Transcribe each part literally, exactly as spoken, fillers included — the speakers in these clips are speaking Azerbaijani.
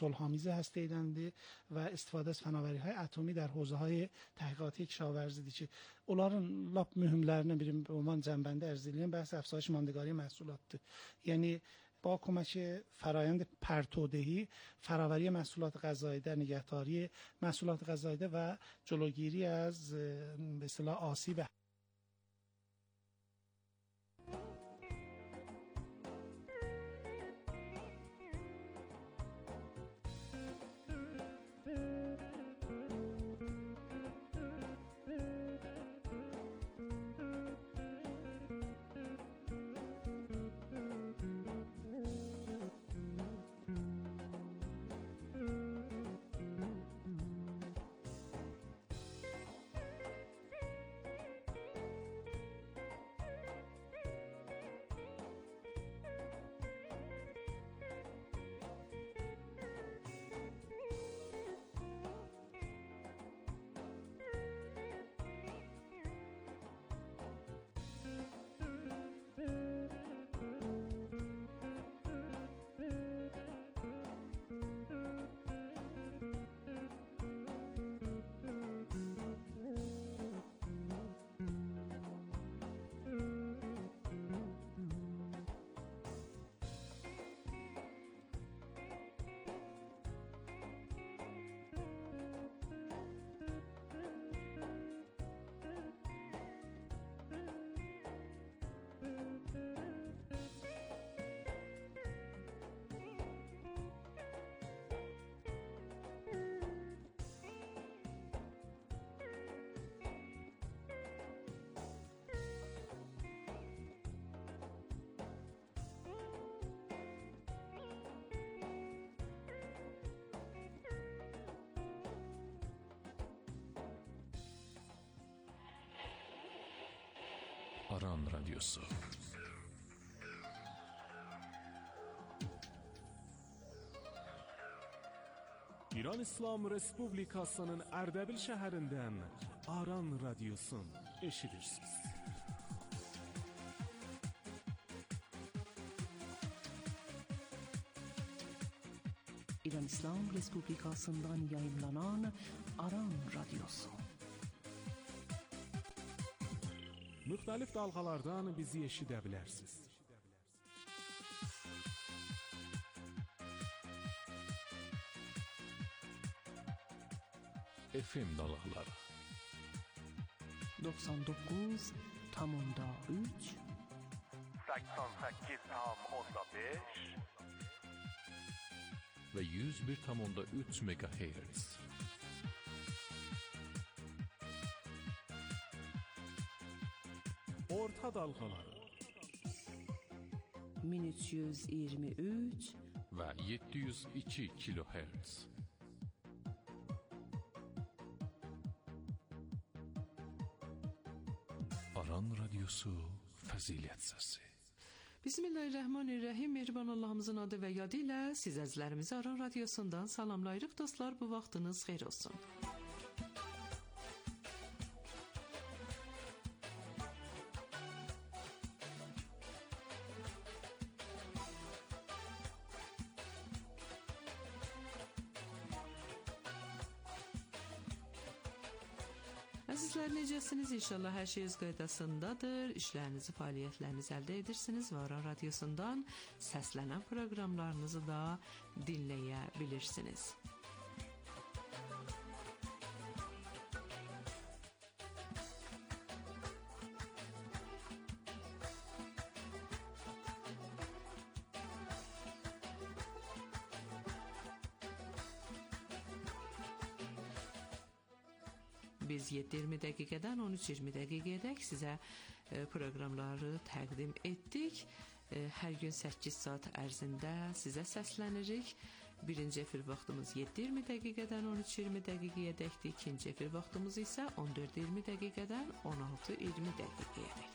صلح‌آمیز هسته‌ای dənildi və istifadə از fənavəriهای atomi در حوزه‌های تحقیقاتی کشاورزیdir ki, onların lap mühümlərindən biri ünvan cənbəndə ərz edilən bəhs افزایش ماندگاری محصولاتdır. یعنی با کمک فرایند پرتودهی فراوری محصولات غذایی در نگهداری محصولات غذایی و جلوگیری از به اصطلاح آسیب Aran Radyosu. İran İslam Respublikasının Ərdəbil şəhərindən Aran Radyosun eşidirsiniz. İran İslam Respublikasından yayınlanan Aran Radyosu. Müxtəlif dalğalardan bizi eşidə bilərsiniz. F M dalğaları doksan dokuz nöqtə üç səksən səkkiz nöqtə beş və yüz bir nöqtə üç megahertz. Orta dalğaları min üç yüz iyirmi üç və yeddi yüz iki kilohertz. Aran Radyosu Fəzilət Səsi. Bismillahirrahmanirrahim. Mehriban Allahımızın adı və yadı ilə siz əzizlərimizi Aran Radyosundan salamlayırıq. Dostlar, bu vaxtınız xeyir olsun. Əzizlər, necəsiniz? İnşallah hər şey öz qaydasındadır. İşlərinizi, fəaliyyətlərinizi əldə edirsiniz və Aran Radyosundan səslənən proqramlarınızı da dinləyə bilirsiniz. Biz yeddi iyirmi dəqiqədən on üç iyirmi dəqiqədək sizə proqramları təqdim etdik. Hər gün səkkiz saat ərzində sizə səslənirik. Birinci efir vaxtımız yeddi iyirmi dəqiqədən on üç iyirmi dəqiqədəkdir. İkinci efir vaxtımız isə on dörd iyirmi dəqiqədən on altı iyirmi dəqiqədəkdir.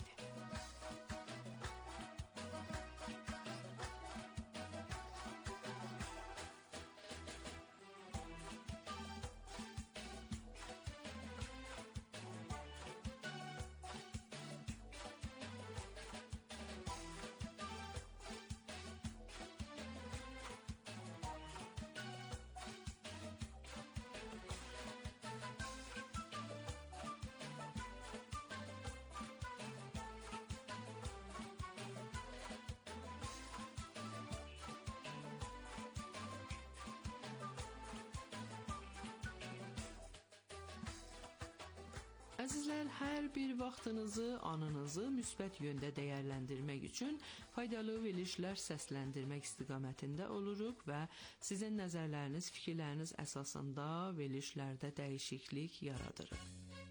Əzizlər, hər bir vaxtınızı, anınızı müsbət yöndə dəyərləndirmək üçün faydalı verilişlər səsləndirmək istiqamətində oluruq və sizin nəzərləriniz, fikirləriniz əsasında verilişlərdə dəyişiklik yaradırıq.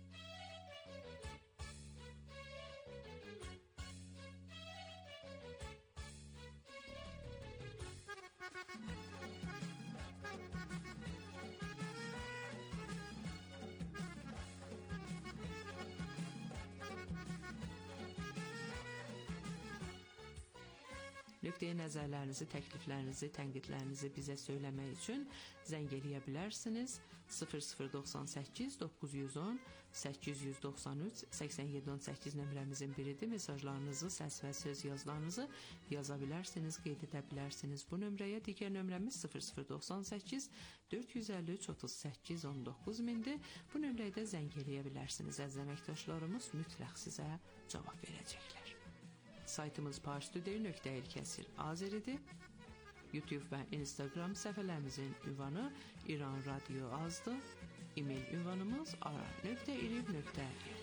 Nöqteyi nəzərlərinizi, təkliflərinizi, tənqidlərinizi bizə söyləmək üçün zəng eləyə bilərsiniz. sıfır sıfır doxsan səkkiz doqquz yüz on səkkiz yüz doxsan üç səksən yeddi on səkkiz nömrəmizin biridir. Mesajlarınızı, səs və söz yazılarınızı yaza bilərsiniz, qeyd edə bilərsiniz bu nömrəyə. Digər nömrəmiz sıfır sıfır doxsan səkkiz dörd yüz əlli üç otuz səkkiz on doqquz mindir. Bu nömrəyə də zəng eləyə bilərsiniz. Əziz əməkdaşlarımız mütləq sizə cavab verəcəklər. Saytımız parstudio nöqtə il kəsir azeridir. YouTube və Instagram səhifələrimizin ünvanı İran Radio azdır. E-mail ünvanımız aran nöqtə iriv nöqtə irdir.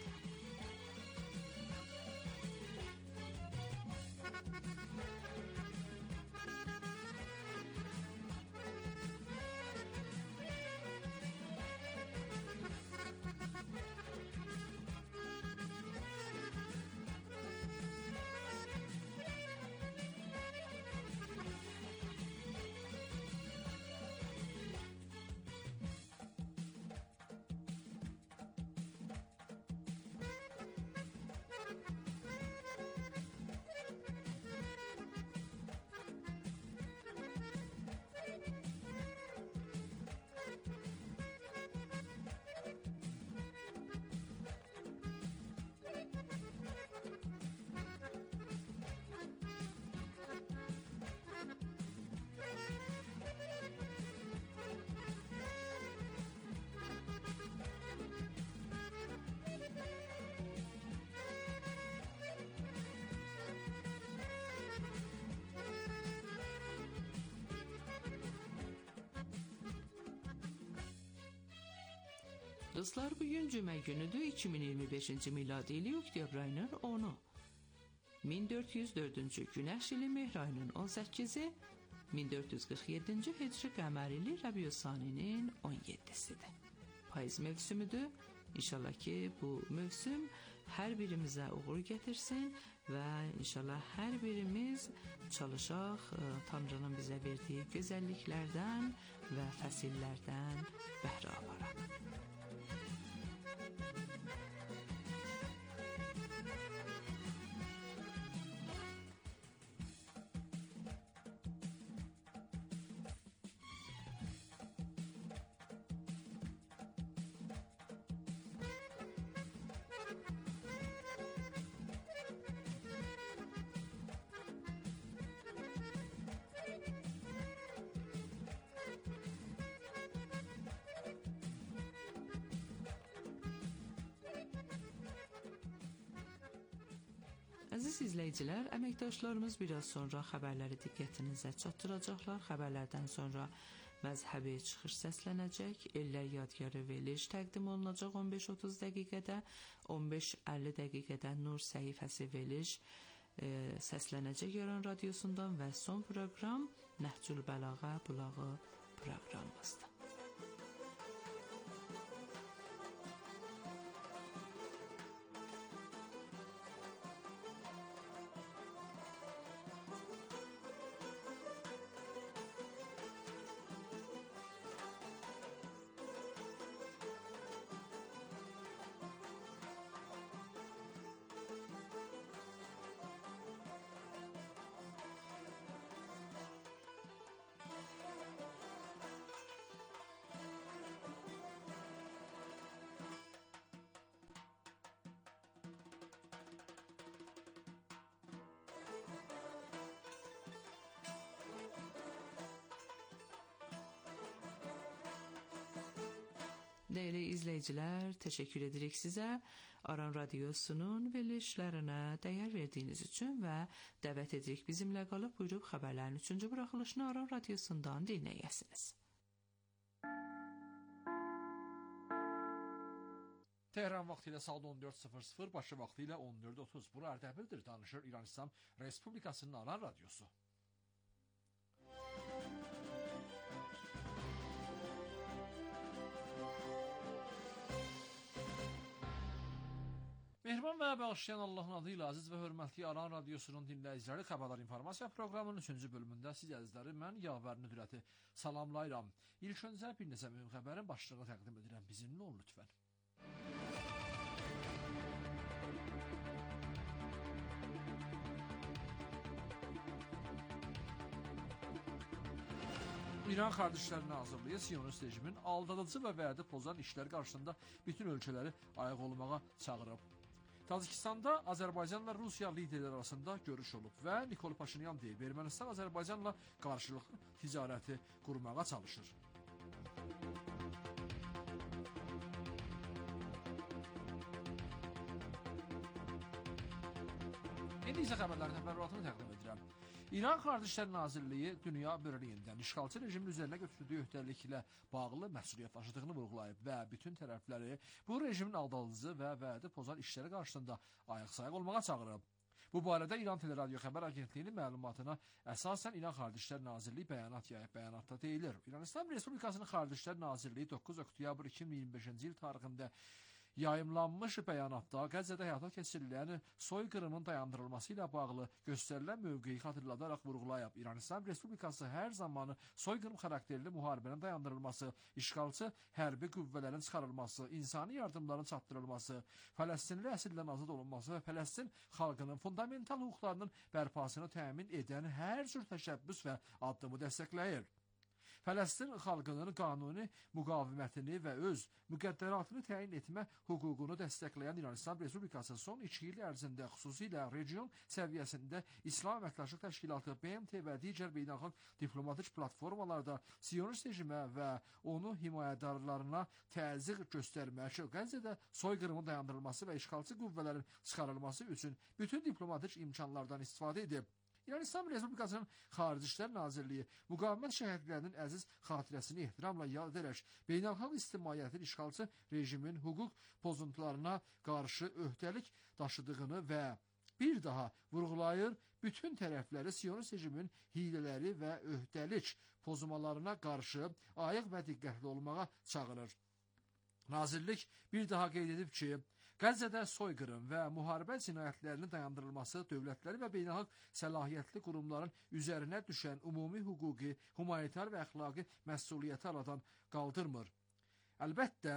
Dostlar, bugün cümə günüdür, iki min iyirmi beşinci miladi ili oktyabr ayının onu. min dörd yüz dördüncü Günəş ili Mehr ayının on səkkizi, min dörd yüz qırx yeddinci Hicri qəmər ili Rəbiü Saninin on yeddisidir. Payız mövsümüdür. İnşallah ki bu mövsüm hər birimizə uğur gətirsin və inşallah hər birimiz çalışaq Tanrının bizə verdiyi gözəlliklərdən və fəsillərdən bəhrə alaraq. Əziz izləyicilər, əməkdaşlarımız biraz sonra xəbərləri diqqətinizə çatdıracaqlar. Xəbərlərdən sonra məzhəbi çıxış səslənəcək, ellər yadgarı veriliş təqdim olunacaq on beş otuz dəqiqədə, on beş əlli dəqiqədə Nur səhifəsi veriliş e, səslənəcək İran radiosundan və son proqram Nəhcül Bəlağa Bulağı proqramımızdır. Dəyərli izləyicilər, təşəkkür edirik sizə Aran Radiosunun verilişlərinə dəyər verdiyiniz üçün və dəvət edirik bizimlə qalıb buyurub xəbərlərin üçüncü buraxılışını Aran Radiosundan dinləyəsiniz. Tehran vaxtı ilə saat on dörd sıfır sıfır, Bakı vaxtı ilə on dörd otuz. Bura Ərdəbildir, danışır İran İslam Respublikasının Aran radiosu. Mehriban və bağışlayan Allahın adı ilə aziz və hörmətli Aran radiosunun dinləyiciləri, Xəbərlər informasiya proqramının üçüncü bölümündə siz əzizləri mən Yavər Nüdrəti salamlayıram. İlk öncə bir neçə mühüm xəbərin başlığını təqdim edirəm. Bizimlə olun lütfən. İran Xarici Nazirliyi Siyonist rejimin aldadıcı və vədi pozan işlər qarşısında bütün ölkələri ayaq olmağa çağırıb. Tacikistanda Azərbaycan və Rusiya liderləri arasında görüş olub və Nikol Paşinyan deyib, Ermənistan Azərbaycanla qarşılıqlı ticarəti qurmağa çalışır. İndi isə xəbərlərin təfərrüatını təqdim edirəm. İran Xarici Nazirliyi dünya birliyindən işğalçı rejimin üzərinə götürdüyü öhdəliklə bağlı məsuliyyət daşıdığını vurğulayıb və bütün tərəfləri bu rejimin aldadıcı və vədi pozan işləri qarşısında ayaq-sayıq olmağa çağırıb. Bu barədə İran Teleradio Xəbər Agentliyinin məlumatına əsasən İran Xarici Nazirliyi bəyanat yayıb. Bəyanatda deyilir, İran İslam Respublikasının Xarici Nazirliyi doqquz oktyabr iki min iyirmi beşinci il tarixində yayımlanmış bəyanatda Qəzzədə həyata keçirilən soyqırımın dayandırılması ilə bağlı göstərilən mövqeyi xatırladaraq vurğulayıb. İran İslam Respublikası hər zamanı soyqırım xarakterli müharibənin dayandırılması, işğalçı hərbi qüvvələrin çıxarılması, insani yardımların çatdırılması, Fələstinli əsirlərin azad olunması və Fələstin xalqının fundamental hüquqlarının bərpasını təmin edən hər cür təşəbbüs və addımı dəstəkləyir. Fələstin xalqının qanuni müqavimətini və öz müqəddəratını təyin etmə hüququnu dəstəkləyən İran İslam Respublikası son iki il ərzində xüsusilə region səviyyəsində İslam Əməkdaşlıq Təşkilatı, B M T və digər beynəlxalq diplomatik platformalarda Siyonist rejimə və onun himayədarlarına təzyiq göstərmək, Qəzzədə soyqırımın dayandırılması və işğalçı qüvvələrin çıxarılması üçün bütün diplomatik imkanlardan istifadə edib. İran İslam Respublikasının Xarici İşlər Nazirliyi müqavimət şəhidlərinin əziz xatirəsini ehtiramla yad edərək beynəlxalq ictimaiyyətin işğalçı rejimin hüquq pozuntularına qarşı öhdəlik daşıdığını və bir daha vurğulayır, bütün tərəfləri Siyonist rejimin hilələri və öhdəlik pozmalarına qarşı ayıq və diqqətli olmağa çağırır. Nazirlik bir daha qeyd edib ki, Qəzzədə soyqırım və müharibə cinayətlərinin dayandırılması dövlətləri və beynəlxalq səlahiyyətli qurumların üzərinə düşən ümumi hüquqi, humanitar və əxlaqi məsuliyyəti aradan qaldırmır. Əlbəttə,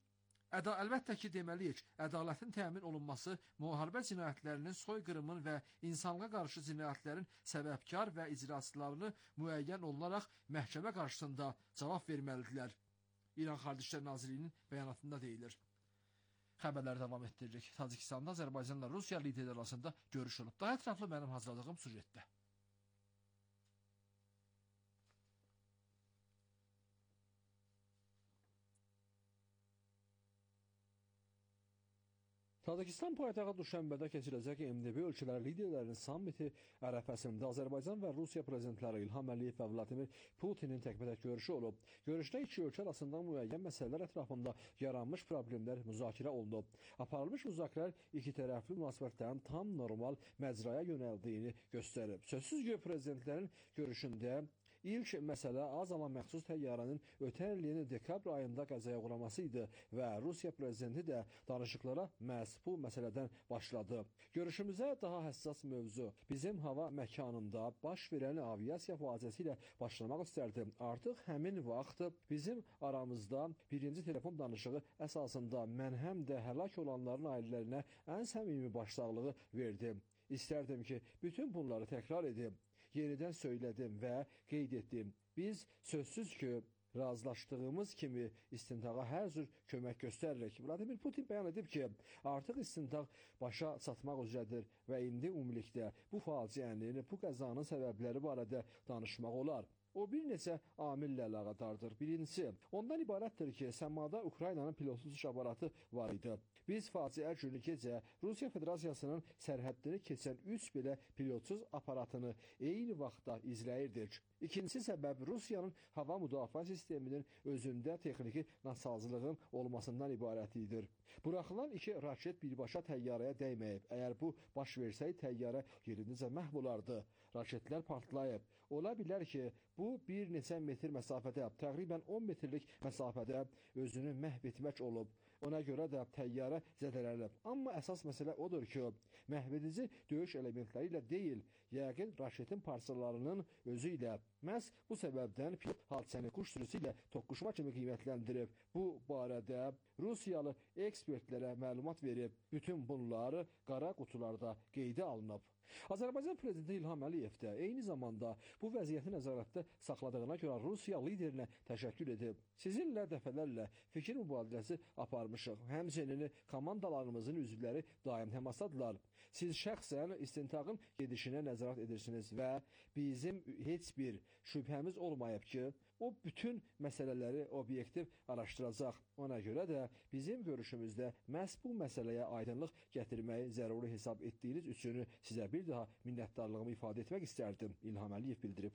əda, əlbəttə ki, deməliyik, ədalətin təmin olunması, müharibə cinayətlərinin, soyqırımın və insanlığa qarşı cinayətlərin səbəbkar və icraçılarını müəyyən olunaraq məhkəmə qarşısında cavab verməlidirlər. İran Xarici İşlər Nazirliyinin bəyanatında deyilir. Xəbərləri davam etdiririk. Tacikistanda Azərbaycanla Rusiya liderləri arasında görüş olub. Daha ətraflı mənim hazırladığım süjetdə. Tacikistan paytaxtı Düşənbədə keçiriləcək M D B ölkələri liderlərinin sammiti ərəfəsində Azərbaycan və Rusiya prezidentləri İlham Əliyev və Vladimir Putinin təkbətək görüşü olub. Görüşdə iki ölkə arasında müəyyən məsələlər ətrafında yaranmış problemlər müzakirə olunub. Aparılmış müzakirələr iki tərəfli münasibətlərin tam normal məcraya yönəldiyini göstərib. Sözsüz ki, prezidentlərin görüşündə İlk məsələ az amma məxsus təyyarənin ötən ilin dekabr ayında qəzaya uğraması idi və Rusiya prezidenti də danışıqlara məhz bu məsələdən başladı. Görüşümüzə daha həssas mövzu bizim hava məkanında baş verən aviasiya faciəsi ilə başlamaq istərdim. Artıq həmin vaxt bizim aramızda birinci telefon danışığı əsasında mən həm də həlak olanların ailələrinə ən səmimi başsağlığı verdim. İstərdim ki, bütün bunları təkrar edim. Yenidən söylədim və qeyd etdim. Biz sözsüz ki, razılaşdığımız kimi istintaqa hər cür kömək göstəririk. Vladimir Putin bəyan edib ki, artıq istintaq başa çatmaq üzrədir və indi ümumilikdə bu faciənin, bu qəzanın səbəbləri barədə danışmaq olar. O bir neçə amillə əlaqədardır. Birincisi, ondan ibarətdir ki, səmada Ukraynanın pilotsuz uçuş aparatı var idi. Biz faciə günü gecə Rusiya Federasiyasının sərhəddini keçən üç belə pilotsuz aparatını eyni vaxtda izləyirdik. İkinci səbəb Rusiyanın hava müdafiə sisteminin özündə texniki nasazlığın olmasından ibarət idi. Buraxılan iki raket birbaşa təyyarəyə dəyməyib. Əgər bu baş versəydi, təyyarə yerindəcə məhv olardı. Raketlər partlayıb. Ola bilər ki, bu bir neçə metr məsafədə, təqribən on metrlik məsafədə özünü məhv etmək olub. Ona görə də təyyarə zədələnib. Amma əsas məsələ odur ki, məhvedici döyüş elementləri ilə deyil, yəqin raketin parçalarının özü ilə. Məhz bu səbəbdən pilot hadisəni quş sürüsü ilə toqquşma kimi qiymətləndirib. Bu barədə Rusiyalı ekspertlərə məlumat verib. Bütün bunları qara qutularda qeydə alınıb. Azərbaycan prezidenti İlham Əliyev də eyni zamanda bu vəziyyəti nəzarətdə saxladığına görə Rusiya liderinə təşəkkür edib. Sizinlə dəfələrlə fikir mübadiləsi aparmışıq. Həmçinin komandalarımızın üzvləri daim təmasdadılar. Siz şəxsən istintaqın gedişinə nəzarət edirsiniz və bizim heç bir şübhəmiz olmayıb ki, o bütün məsələləri obyektiv araşdıracaq. Ona görə də bizim görüşümüzdə məhz bu məsələyə aydınlıq gətirməyi zəruri hesab etdiyiniz üçün sizə bir daha minnətdarlığımı ifadə etmək istərdim. İlham Əliyev bildirib.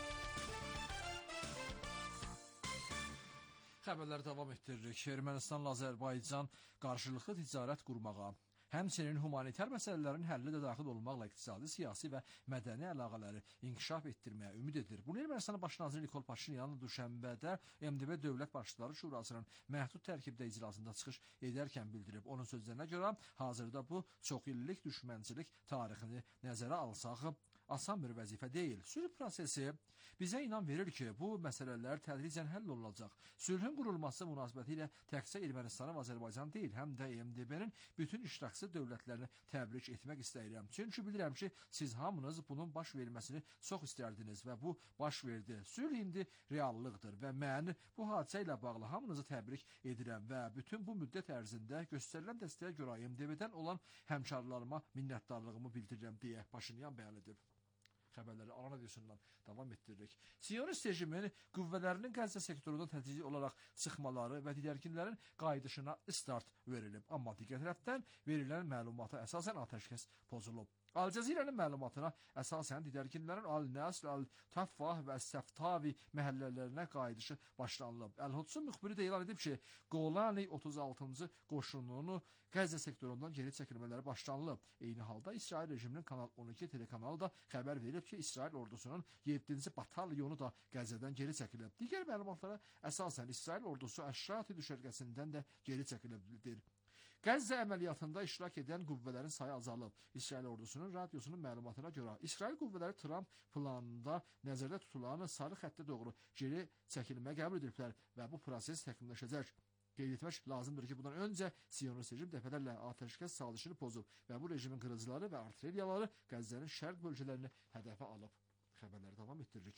Xəbərləri davam etdiririk. Ermənistanla Azərbaycan qarşılıqlı ticarət qurmağa, həmçinin humanitar məsələlərin həlli də daxil olmaqla iqtisadi, siyasi və mədəni əlaqələri inkişaf etdirməyə ümid edir. Bunu Ermənistanın baş naziri Nikol Paşinyan düşənbədə M D B Dövlət Başçıları Şurasının məhdud tərkibdə iclasında çıxış edərkən bildirib. Onun sözlərinə görə hazırda bu çoxillik düşmənçilik tarixini nəzərə alsaq, asan bir vəzifə deyil. Sülh prosesi bizə inan verir ki, bu məsələlər tədricən həll olunacaq. Sülhün qurulması münasibətilə təkcə Ermənistanı və Azərbaycan deyil, həm də M D B-nin bütün iştirakçı dövlətlərini təbrik etmək istəyirəm. Çünki bilirəm ki, siz hamınız bunun baş verməsini çox istərdiniz və bu baş verdi. Sülh indi reallıqdır və mən bu hadisə ilə bağlı hamınızı təbrik edirəm və bütün bu müddət ərzində göstərilən dəstəyə görə M D B-dən olan həmkarlarıma minnətdarlığımı bildirirəm deyə Paşinyan bəyan edib. Xəbərləri Aran Radiosundan davam etdiririk. Siyonist rejimin qüvvələrinin Qəzza sektorundan tədrici olaraq çıxmaları və didərginlərin qayıdışına start verilib. Amma digər tərəfdən verilən məlumata əsasən atəşkəs pozulub. Al Cəzirənin məlumatına əsasən didərginlərin Al-Nəsr, Al-Taffah və Səftavi məhəllələrinə qayıdışı başlanılıb. Əl-Hudsun müxbiri də elan edib ki, Qolani otuz altıncı qoşununu Qəzza sektorundan geri çəkilmələri başlanılıb. Eyni halda İsrail rejiminin Kanal on iki telekanalı da xəbər verib ki, İsrail ordusunun yeddinci batalyonu da Qəzzadan geri çəkilib. Digər məlumatlara əsasən İsrail ordusu Əşrati düşərgəsindən də geri çəkilibdir. Qəzza əməliyyatında iştirak edən qüvvələrin sayı azalıb. İsrail ordusunun radiosunun məlumatına görə İsrail qüvvələri Tramp planında nəzərdə tutulan sarı xəttə doğru geri çəkilməyə qəbul ediblər və bu proses təkmilləşəcək. Qeyd etmək lazımdır ki, bundan öncə Siyonist rejim dəfələrlə atəşkəs sazişini pozub və bu rejimin qırıcıları və artilleriyaları Qəzzənin şərq bölgələrini hədəfə alıb. Xəbərləri davam etdiririk.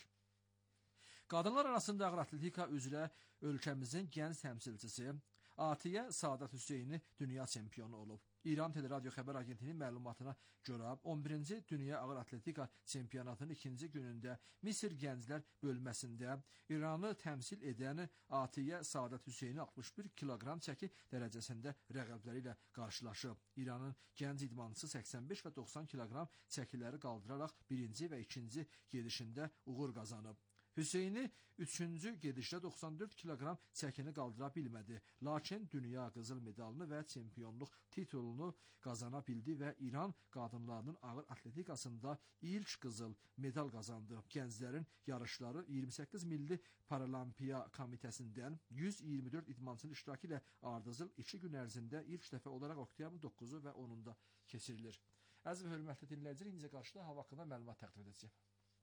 Qadınlar arasında ağır atletika üzrə ölkəmizin gənc təmsilçisi Atiyə Saadət Hüseyni dünya çempionu olub. İran Teleradyo Xəbər Agentliğinin məlumatına görə on birinci Dünya Ağır Atletika Çempionatının ikinci günündə Misir gənclər bölməsində İranı təmsil edən Atiyə Saadət Hüseyni altmış bir kiloqram çəki dərəcəsində rəqəbləri ilə qarşılaşıb. İranın gənc idmançısı səksən beş və doxsan kiloqram çəkiləri qaldıraraq birinci və ikinci gedişində uğur qazanıb. Hüseyni üçüncü gedişdə doxsan dörd kiloqram çəkini qaldıra bilmədi. Lakin dünya qızıl medalını və çempionluq titulunu qazana bildi və İran qadınlarının ağır atletikasında ilk qızıl medal qazandı. Gənclərin yarışları iyirmi səkkiz milli Paralimpiya Komitəsindən yüz iyirmi dörd idmançının iştirakı ilə ardıcıl iki gün ərzində ilk dəfə olaraq oktyabrın doqquzu və onunda keçirilir. Əziz və hörmətli dinləyicilər, incə qarşıda hava haqqında məlumat təqdim edəcəyəm.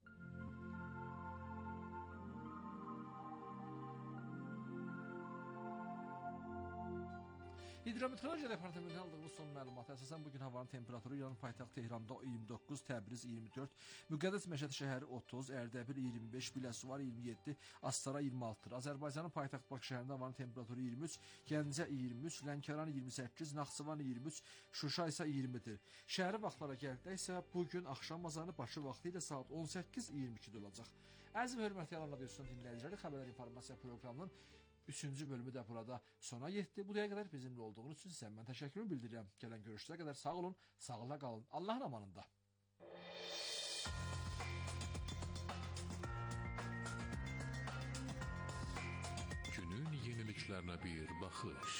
Hidrometeorologiya Departamentinin aldığımız son məlumata əsasən bugün havanın temperaturu İranın paytaxtı Tehranda iyirmi doqquz, Təbriz iyirmi dörd, Müqəddəs Məşədi şəhəri otuz, Ərdəbil iyirmi beş, Biləsuvar iyirmi yeddi, Astara iyirmi altıdır. Azərbaycanın paytaxtı Bakı şəhərində havanın temperaturu iyirmi üç, Gəncə iyirmi üç, Lənkəran iyirmi səkkiz, Naxçıvan iyirmi üç, Şuşa isə iyirmidir. Şəhəri vaxtlara gəldikdə isə bugün axşam azanı Bakı vaxtı ilə saat on səkkiz iyirmi ikidə olacaq. Əziz və hörmətli Aran Radiosunun dinləyiciləri, xəbərlər informasiya proqramının üçüncü bölümü də burada sona yetdi. Bu dəqiqə qədər bizimlə olduğunuz üçün sizə mən təşəkkürümü bildirirəm. Gələn görüşlərə qədər sağ olun, sağlıqla qalın. Allahın amanında. Günün yeniliklərinə bir baxış.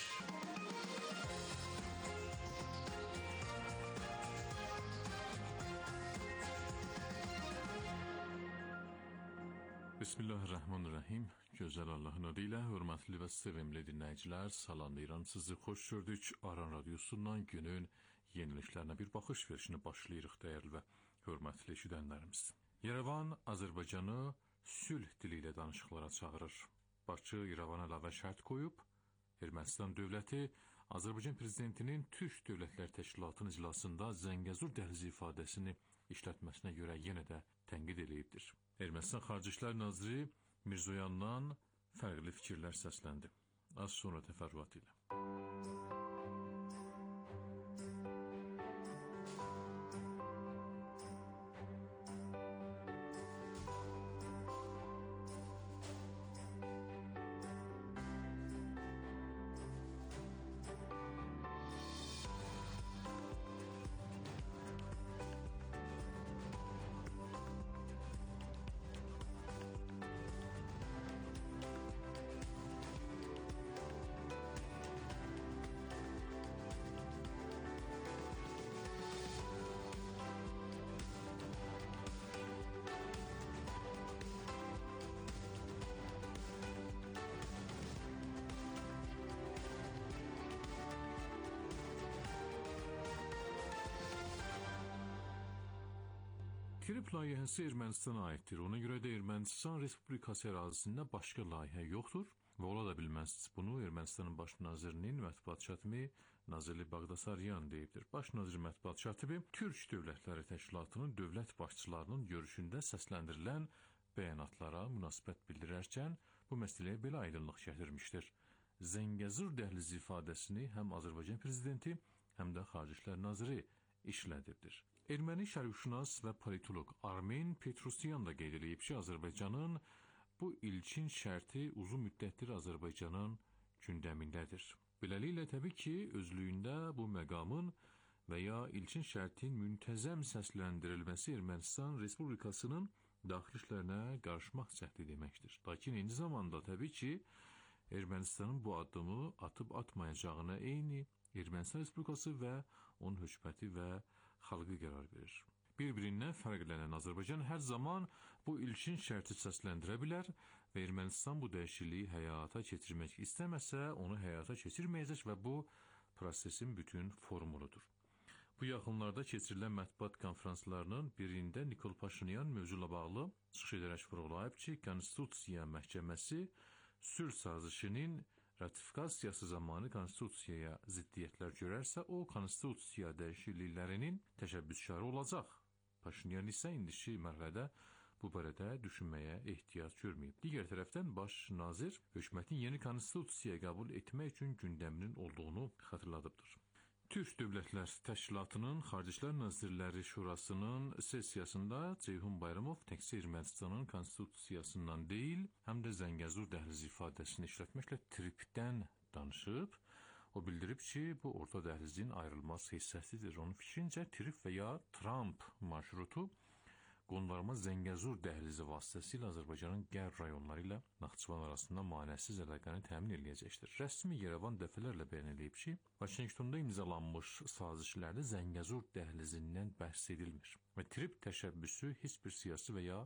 Bismillahirrahmanirrahim. Gözəl Allahın adı ilə hörmətli və sevimli dinləyicilər, salamlayıram sizi. Xoş gördük. Aran Radiosundan günün yeniliklərinə bir baxış verişini başlayırıq dəyərli və hörmətli eşidənlərimiz. Yerevan Azərbaycanı sülh dili ilə danışıqlara çağırır. Bakı İrəvana əlavə şərt qoyub, Ermənistan dövləti Azərbaycan prezidentinin Türk Dövlətlər Təşkilatının iclasında Zəngəzur dəhlizi ifadəsini işlətməsinə görə yenə də tənqid edibdir. Ermənistan Xarici İşlər Naziri Mirzoyandan fərqli fikirlər səsləndi. Az sonra təfərrüat ilə. Trip layihəsi Ermənistana aiddir. Ona görə də Ermənistan Respublikası ərazisində başqa layihə yoxdur və ola da bilməz. Bunu Ermənistanın baş nazirinin mətbuat katibi Nazirli Bağdasaryan deyibdir. Baş nazir mətbuat katibi Türk Dövlətləri Təşkilatının dövlət başçılarının görüşündə səsləndirilən bəyanatlara münasibət bildirərkən bu məsələyə belə aydınlıq gətirmişdir. Zəngəzur dəhlizi ifadəsini həm Azərbaycan prezidenti, həm də Xarici İşlər naziri işlədibdir. Erməni şərqşünas və politolog Armen Petrosyan da qeyd edib ki, Azərbaycanın bu ilkin şərti uzun müddətdir Azərbaycanın gündəmindədir. Beləliklə, təbii ki, özlüyündə bu məqamın və ya ilkin şərtin müntəzəm səsləndirilməsi Ermənistan Respublikasının daxili işlərinə qarışmaq cəhdi deməkdir. Lakin eyni zamanda təbii ki, Ermənistanın bu addımı atıb atmayacağına eyni Ermənistan Respublikası və onun hökuməti və xalqı qərar verir. Bir-birindən fərqlənən Azərbaycan hər zaman bu ilkin şərti səsləndirə bilər və Ermənistan bu dəyişikliyi həyata keçirmək istəməsə, onu həyata keçirməyəcək və bu prosesin bütün formuludur. Bu yaxınlarda keçirilən mətbuat konferanslarının birində Nikol Paşinyan mövzuyla bağlı çıxış edərək vurğulayıb ki, Konstitusiya Məhkəməsi sülh sazişinin ratifikasiyası zamanı konstitusiyaya ziddiyyətlər görərsə, o, konstitusiya dəyişikliklərinin təşəbbüskarı olacaq. Paşinyan isə indiki mərhələdə bu barədə düşünməyə ehtiyac görməyib. Digər tərəfdən, baş nazir hökumətin yeni konstitusiyaya qəbul etmək üçün gündəminin olduğunu xatırladıbdır. Türk Dövlətlər Təşkilatının Xarici İşlər Nazirləri Şurasının sessiyasında Ceyhun Bayramov təkcə Ermənistanın konstitusiyasından deyil, həm də Zəngəzur dəhlizi ifadəsini işlətməklə tripdən danışıb. O bildirib ki, bu orta dəhlizin ayrılmaz hissəsidir. Onun fikrincə, trip və ya Trump marşrutu qondarma Zəngəzur dəhlizi vasitəsilə Azərbaycanın qərb rayonları ilə Naxçıvan arasında manəsiz əlaqəni təmin edəcəkdir. Rəsmi Yerevan dəfələrlə bəyan edib ki, Vaşinqtonda imzalanmış sazişlərdə Zəngəzur dəhlizindən bəhs edilmir və trip təşəbbüsü heç bir siyasi və ya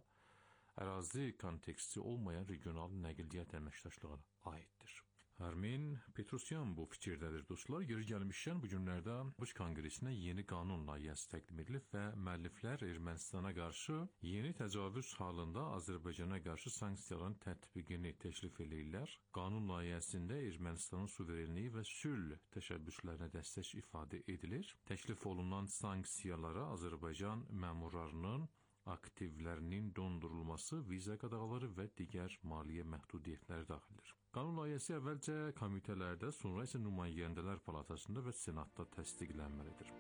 ərazi konteksti olmayan regional nəqliyyat əməkdaşlığına aiddir. Armen Petrosyan bu fikirdədir, dostlar. Yeri gəlmişkən, bu günlərdə Buş Konqresinə yeni qanun layihəsi təqdim edilib və müəlliflər Ermənistana qarşı yeni təcavüz halında Azərbaycana qarşı sanksiyaların tətbiqini təklif edirlər. Qanun layihəsində Ermənistanın suverenliyi və sülh təşəbbüslərinə dəstək ifadə edilir. Təklif olunan sanksiyalara Azərbaycan məmurlarının aktivlərinin dondurulması, viza qadağaları və digər maliyyə məhdudiyyətləri daxildir. Qanun layihəsi əvvəlcə komitələrdə, sonra isə nümayəndələr palatasında və senatda təsdiqlənməlidir.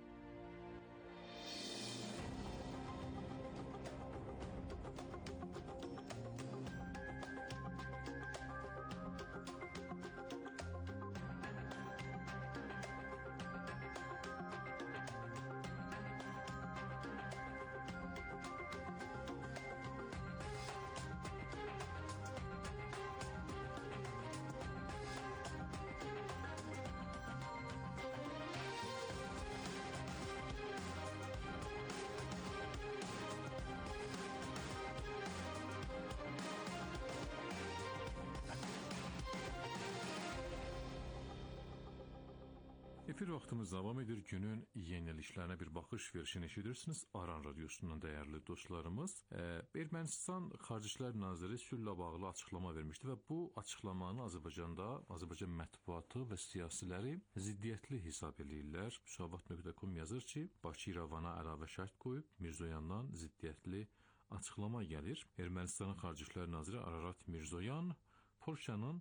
Efir vaxtımız davam edir. Günün yeniliklərinə bir baxış verişini eşidirsiniz. Aran radiosundan dəyərli dostlarımız. E, Ermənistan Xarici İşlər Naziri sülhlə bağlı açıqlama vermişdi və bu açıqlamanı Azərbaycanda Azərbaycan mətbuatı və siyasiləri ziddiyyətli hesab edirlər. Müsavat nöqtə com yazır ki, Bakı İrəvana əlavə şərt qoyub, Mirzoyandan ziddiyyətli açıqlama gəlir. Ermənistanın Xarici İşlər Naziri Ararat Mirzoyan Polşanın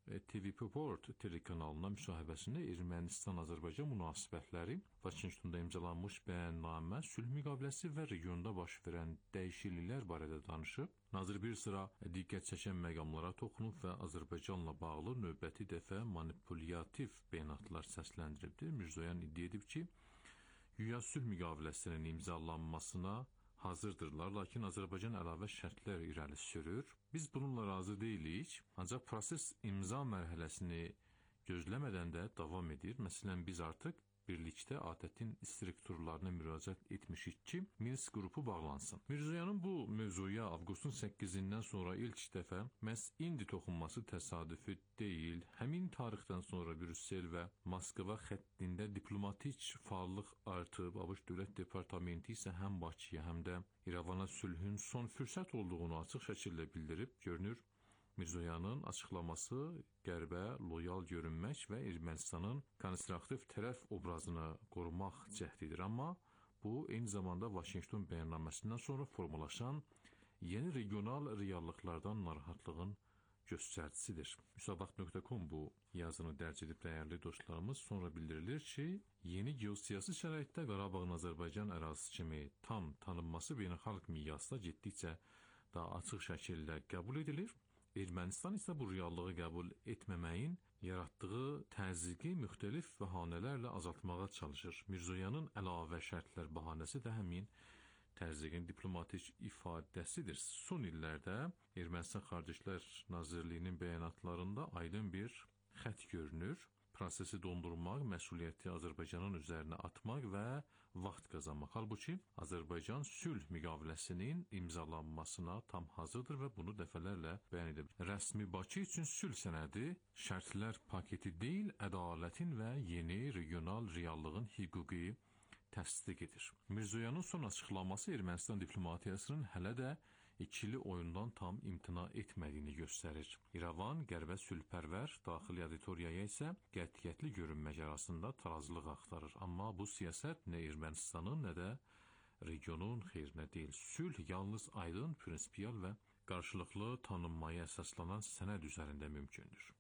T V Port telekanalına müsahibəsində Ermənistan-Azərbaycan münasibətləri, Vaşinqtonda imzalanmış bəyannamə, sülh müqaviləsi və regionda baş verən dəyişikliklər barədə danışıb. Nazir bir sıra diqqət çəkən məqamlara toxunub və Azərbaycanla bağlı növbəti dəfə manipulyativ bəyanatlar səsləndiribdir. Mirzoyan iddia edib ki, güya sülh müqaviləsinin imzalanmasına hazırdırlar, lakin Azərbaycan əlavə şərtlər irəli sürür. Biz bununla razı deyilik, ancaq proses imza mərhələsini gözləmədən də davam edir. Məsələn, biz artıq birlikdə ATƏT-in strukturlarına müraciət etmişik ki, Minsk qrupu bağlansın. Mirzoyanın bu mövzuya avqustun səkkizindən sonra ilk dəfə məhz indi toxunması təsadüfi deyil. Həmin tarixdən sonra Brüssel və Moskva xəttində diplomatik fəallıq artıb, ABŞ Dövlət Departamenti isə həm Bakıya, həm də İrəvana sülhün son fürsət olduğunu açıq şəkildə bildirib. Görünür, Mirzoyanın açıqlaması qərbə loyal görünmək və Ermənistanın konstruktiv tərəf obrazını qorumaq cəhdidir. Amma bu, eyni zamanda Vaşinqton bəyannaməsindən sonra formalaşan yeni regional reallıqlardan narahatlığın göstəricisidir. Müsavat nöqtə com bu yazını dərc edib dəyərli dostlarımız. Sonra bildirilir ki, yeni geosiyasi şəraitdə Qarabağın Azərbaycan ərazisi kimi tam tanınması beynəlxalq miqyasda getdikcə daha açıq şəkildə qəbul edilir. Ermənistan isə bu reallığı qəbul etməməyin yaratdığı təzyiqi müxtəlif bəhanələrlə azaltmağa çalışır. Mirzoyanın əlavə şərtlər bəhanəsi də həmin təzyiqin diplomatik ifadəsidir. Son illərdə Ermənistan Xarici İşlər Nazirliyinin bəyanatlarında aydın bir xətt görünür. Prosesi dondurmaq, məsuliyyəti Azərbaycanın üzərinə atmaq və vaxt qazanmaq. Halbuki Azərbaycan sülh müqaviləsinin imzalanmasına tam hazırdır və bunu dəfələrlə bəyan edib. Rəsmi Bakı üçün sülh sənədi şərtlər paketi deyil, ədalətin və yeni regional reallığın hüquqi təsdiq edir. Mirzoyanın son açıqlaması Ermənistan diplomatiyasının hələ də ikili oyundan tam imtina etmədiyini göstərir. İrəvan qərbə sülhpərvər, daxili auditoriyaya isə qətiyyətli görünmək arasında tarazlıq axtarır. Amma bu siyasət nə Ermənistanın, nə də regionun xeyrinə deyil. Sülh yalnız aydın, prinsipial və qarşılıqlı tanınmaya əsaslanan sənəd üzərində mümkündür.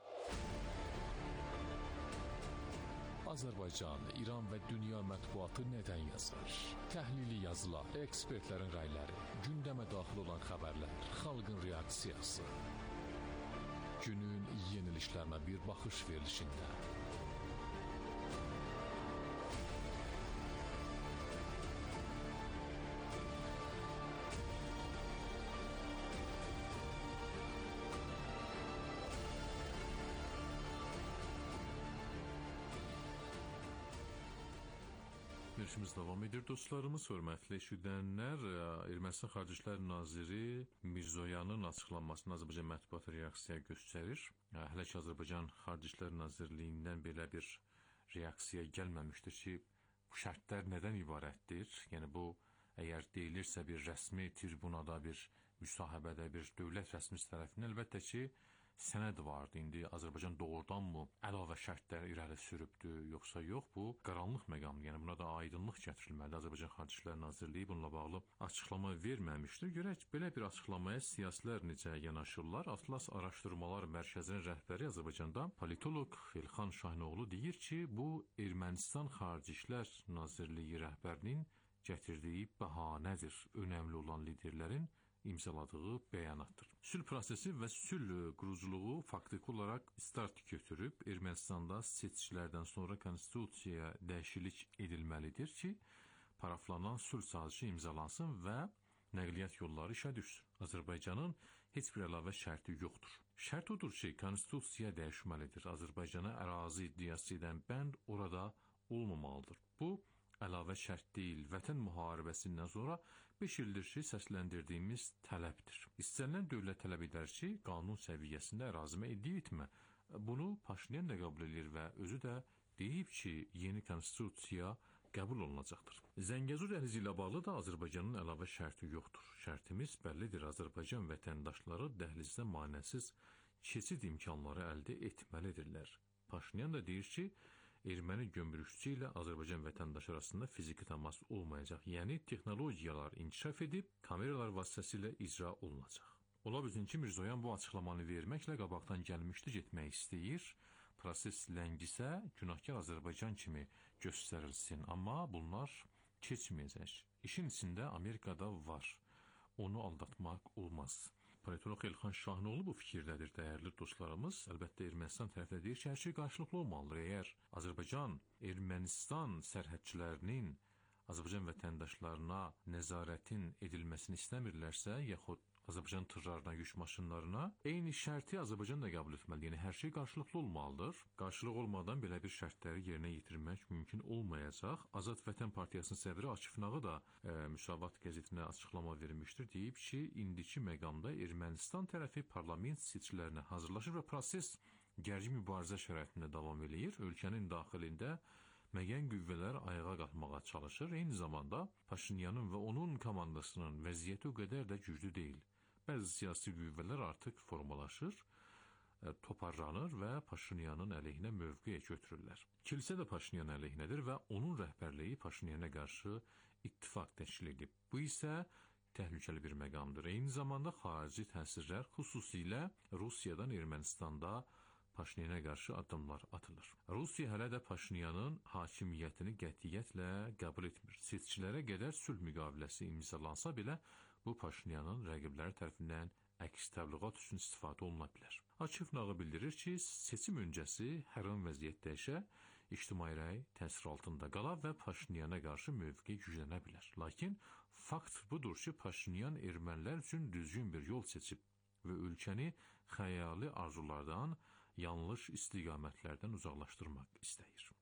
Azərbaycan, İran və dünya mətbuatı nədən yazır? Təhlili yazılar, ekspertlərin rəyləri, gündəmə daxil olan xəbərlər, xalqın reaksiyası. Günün yeniliklərinə bir baxış verilişində. Görüşümüz davam edir dostlarımız, hörmətli eşidənlər. Ermənistan Xarici İşlər Naziri Mirzoyanın açıqlanmasına Azərbaycan mətbuatı reaksiya göstərir. Hələ ki Azərbaycan Xarici İşlər Nazirliyindən belə bir reaksiya gəlməmişdir ki, bu şərtlər nədən ibarətdir? Yəni bu, əgər deyilirsə bir rəsmi tribunada, bir müsahibədə, bir dövlət rəsmisi tərəfindən, əlbəttə ki, sənəd vardı. İndi Azərbaycan doğrudanmı əlavə şərtlər irəli sürübdür, yoxsa yox? Bu qaranlıq məqamdır. Yəni buna da aydınlıq gətirilməlidir. Azərbaycan Xarici İşlər Nazirliyi bununla bağlı açıqlama verməmişdir. Görək belə bir açıqlamaya siyasilər necə yanaşırlar? Atlas Araşdırmalar Mərkəzinin rəhbəri Azərbaycanda politoloq Elxan Şahinoğlu deyir ki, bu Ermənistan Xarici İşlər Nazirliyi rəhbərinin gətirdiyi bəhanədir. Önəmli olan liderlərin imzaladığı bəyanatdır. Sülh prosesi və sülh quruculuğu faktiki olaraq start götürüb, Ermənistanda seçkilərdən sonra konstitusiyaya dəyişiklik edilməlidir ki, paraflanan sülh sazişi imzalansın və nəqliyyat yolları işə düşsün. Azərbaycanın heç bir əlavə şərti yoxdur. Şərt odur ki, konstitusiya dəyişməlidir. Azərbaycana ərazi iddiası edən bənd orada olmamalıdır. Bu, əlavə şərt deyil, vətən müharibəsindən sonra beş ildir ki, səsləndirdiyimiz tələbdir. İstənilən dövlət tələb edər ki, qanun səviyyəsində ərazimə iddia etmə. Bunu Paşinyan da qəbul edir və özü də Deyib ki, yeni konstitusiya qəbul olunacaqdır. Zəngəzur dəhlizi ilə bağlı da Azərbaycanın əlavə şərti yoxdur. Şərtimiz bəllidir. Azərbaycan vətəndaşları dəhlizdə manəsiz keçid imkanları əldə etməlidirlər. Paşinyan da deyir ki, erməni gömrükçüsü ilə Azərbaycan vətəndaşı arasında fiziki təmas olmayacaq. Yəni, texnologiyalar inkişaf edib, kameralar vasitəsilə icra olunacaq. Ola bilsin ki, Mirzoyan bu açıqlamanı verməklə qabaqdan gəlmişdi, getmək istəyir. Proses ləngisə, günahkar Azərbaycan kimi göstərilsin. Amma bunlar keçməyəcək. İşin içində Amerikada var. Onu aldatmaq olmaz. Politolog Elxan Şahinoğlu bu fikirdədir, dəyərli dostlarımız. Əlbəttə, Ermənistan tərəfdə deyir ki, hər şey qarşılıqlı olmalıdır. Əgər Azərbaycan, Ermənistan sərhədçilərinin Azərbaycan vətəndaşlarına nəzarətin edilməsini istəmirlərsə, yaxud Azərbaycan tırlarına, yük maşınlarına, eyni şərti Azərbaycan da qəbul etməli. Yəni, hər şey qarşılıqlı olmalıdır. Qarşılıq olmadan belə bir şərtləri yerinə yetirmək mümkün olmayacaq. Azad Vətən Partiyasının sədri Akif Nağı da e, Müsavat qəzetinə açıqlama vermişdir. Deyib ki, indiki məqamda Ermənistan tərəfi parlament seçkilərinə hazırlaşır və proses gərgin mübarizə şəraitində davam eləyir. Ölkənin daxilində müəyyən qüvvələr ayağa qalxmağa çalışır. Eyni zamanda Paşinyanın və onun komandasının vəziyyəti o qədər də güclü deyil. Bəzi siyasi qüvvələr artıq formalaşır, toparlanır və Paşinyanın əleyhinə mövqe götürürlər. Kilsə də Paşinyan əleyhinədir və onun rəhbərliyi Paşinyana qarşı ittifaq təşkil edib. Bu isə təhlükəli bir məqamdır. Eyni zamanda xarici təsirlər, xüsusilə Rusiyadan Ermənistanda Paşinyana qarşı addımlar atılır. Rusiya hələ də Paşinyanın hakimiyyətini qətiyyətlə qəbul etmir. Seçkilərə qədər sülh müqaviləsi imzalansa belə, bu Paşinyanın rəqibləri tərəfindən əks təbliğat üçün istifadə oluna bilər. Akif Nağı bildirir ki, seçim öncəsi hər an vəziyyət dəyişə, ictimai rəy təsir altında qala və Paşinyana qarşı mövqe güclənə bilər. Lakin fakt budur ki, Paşinyan ermənilər üçün düzgün bir yol seçib və ölkəni xəyali arzulardan, yanlış istiqamətlərdən uzaqlaşdırmaq istəyir.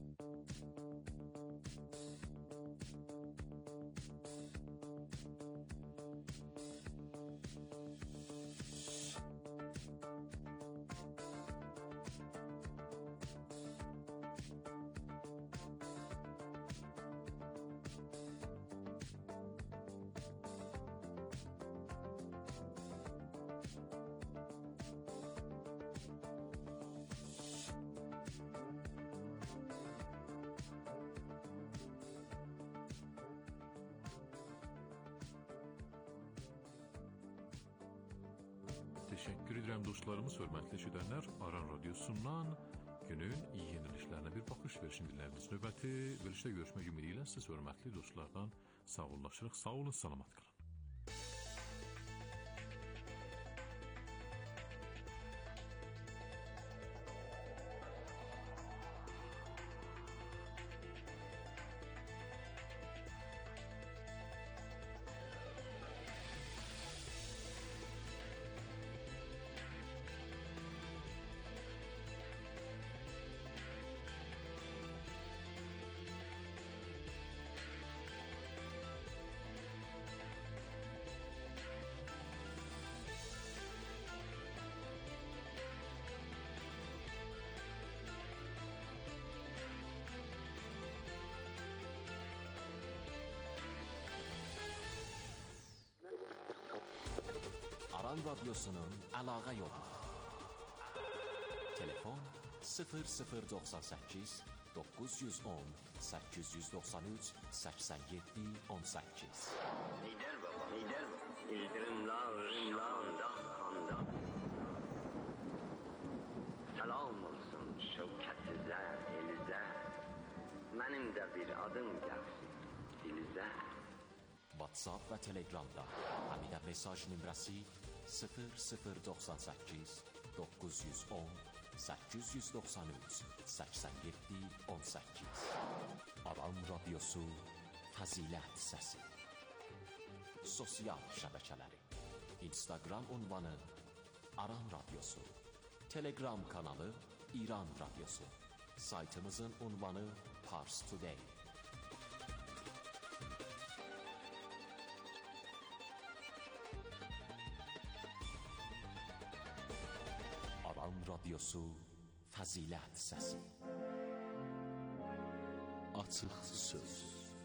Təşəkkür edirəm dostlarımız, hörmətli eşidənlər. Aran Radiosundan günün yenilişlərinə bir baxış versin dinlədiniz. Növbəti verilişdə görüşmək ümidi ilə siz hörmətli dostlardan sağollaşırıq. Sağ olun, salamat qalın. Aran Radyosu'nun əlaqə yolu. Telefon sıfır sıfır doxsan səkkiz doqquz yüz on səkkiz yüz doxsan üç səksən yeddi on səkkiz. Lider baba, lider baba. İldirimla, ırımla, anda, Salam olsun şevkətizə, elizə. Mənim də bir adım gəlsin dilizə. WhatsApp və Telegramda həmidə mesaj nömrəsi sıfır sıfır doxsan səkkiz doqquz yüz on səkkiz yüz doxsan üç səksən yeddi on səkkiz. Aran Radyosu Fəzilət Səsi. Sosial şəbəkələri: Instagram ünvanı Aran Radyosu, Telegram kanalı İran Radyosu, saytımızın ünvanı Pars Today. Aran Radyosu Fəzilət Səsi. açıq söz.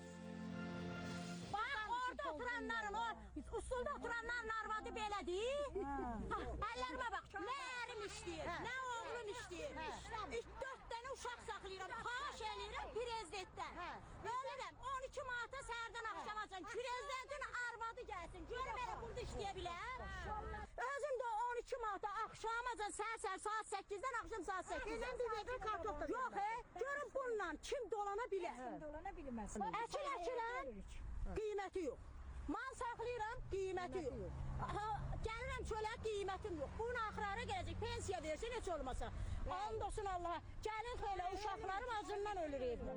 Oturanların, o usulda oturanların arvadı belədir. Əllərimə bax, nə ərim işləyir, nə oğlum işləyir. Dörd dənə uşaq saxlayıram, xahiş eləyirəm prezidentdən. Ölürəm, on iki manata səhərdən axşamacan, prezidentin arvadı gəlsin, görüm elə burada işləyə bilər. Özüm də on iki manata axşamacan, səhər-səhər saat səkkizdən axşam saat səkkiz. Elən bir veqə kartof da. Yox, görüm bununla kim dolana bilər. Kim dolana bilməsin. Əkil əkilən qiyməti yox. Mal saxlayıram, qiyməti yox. Gəlirəm çölə, qiymətim yox. Bunun axırara gələcək, pensiya versin, heç olmasa. And olsun Allaha. Gəlin xeylə, uşaqlarım acından ölür evdə.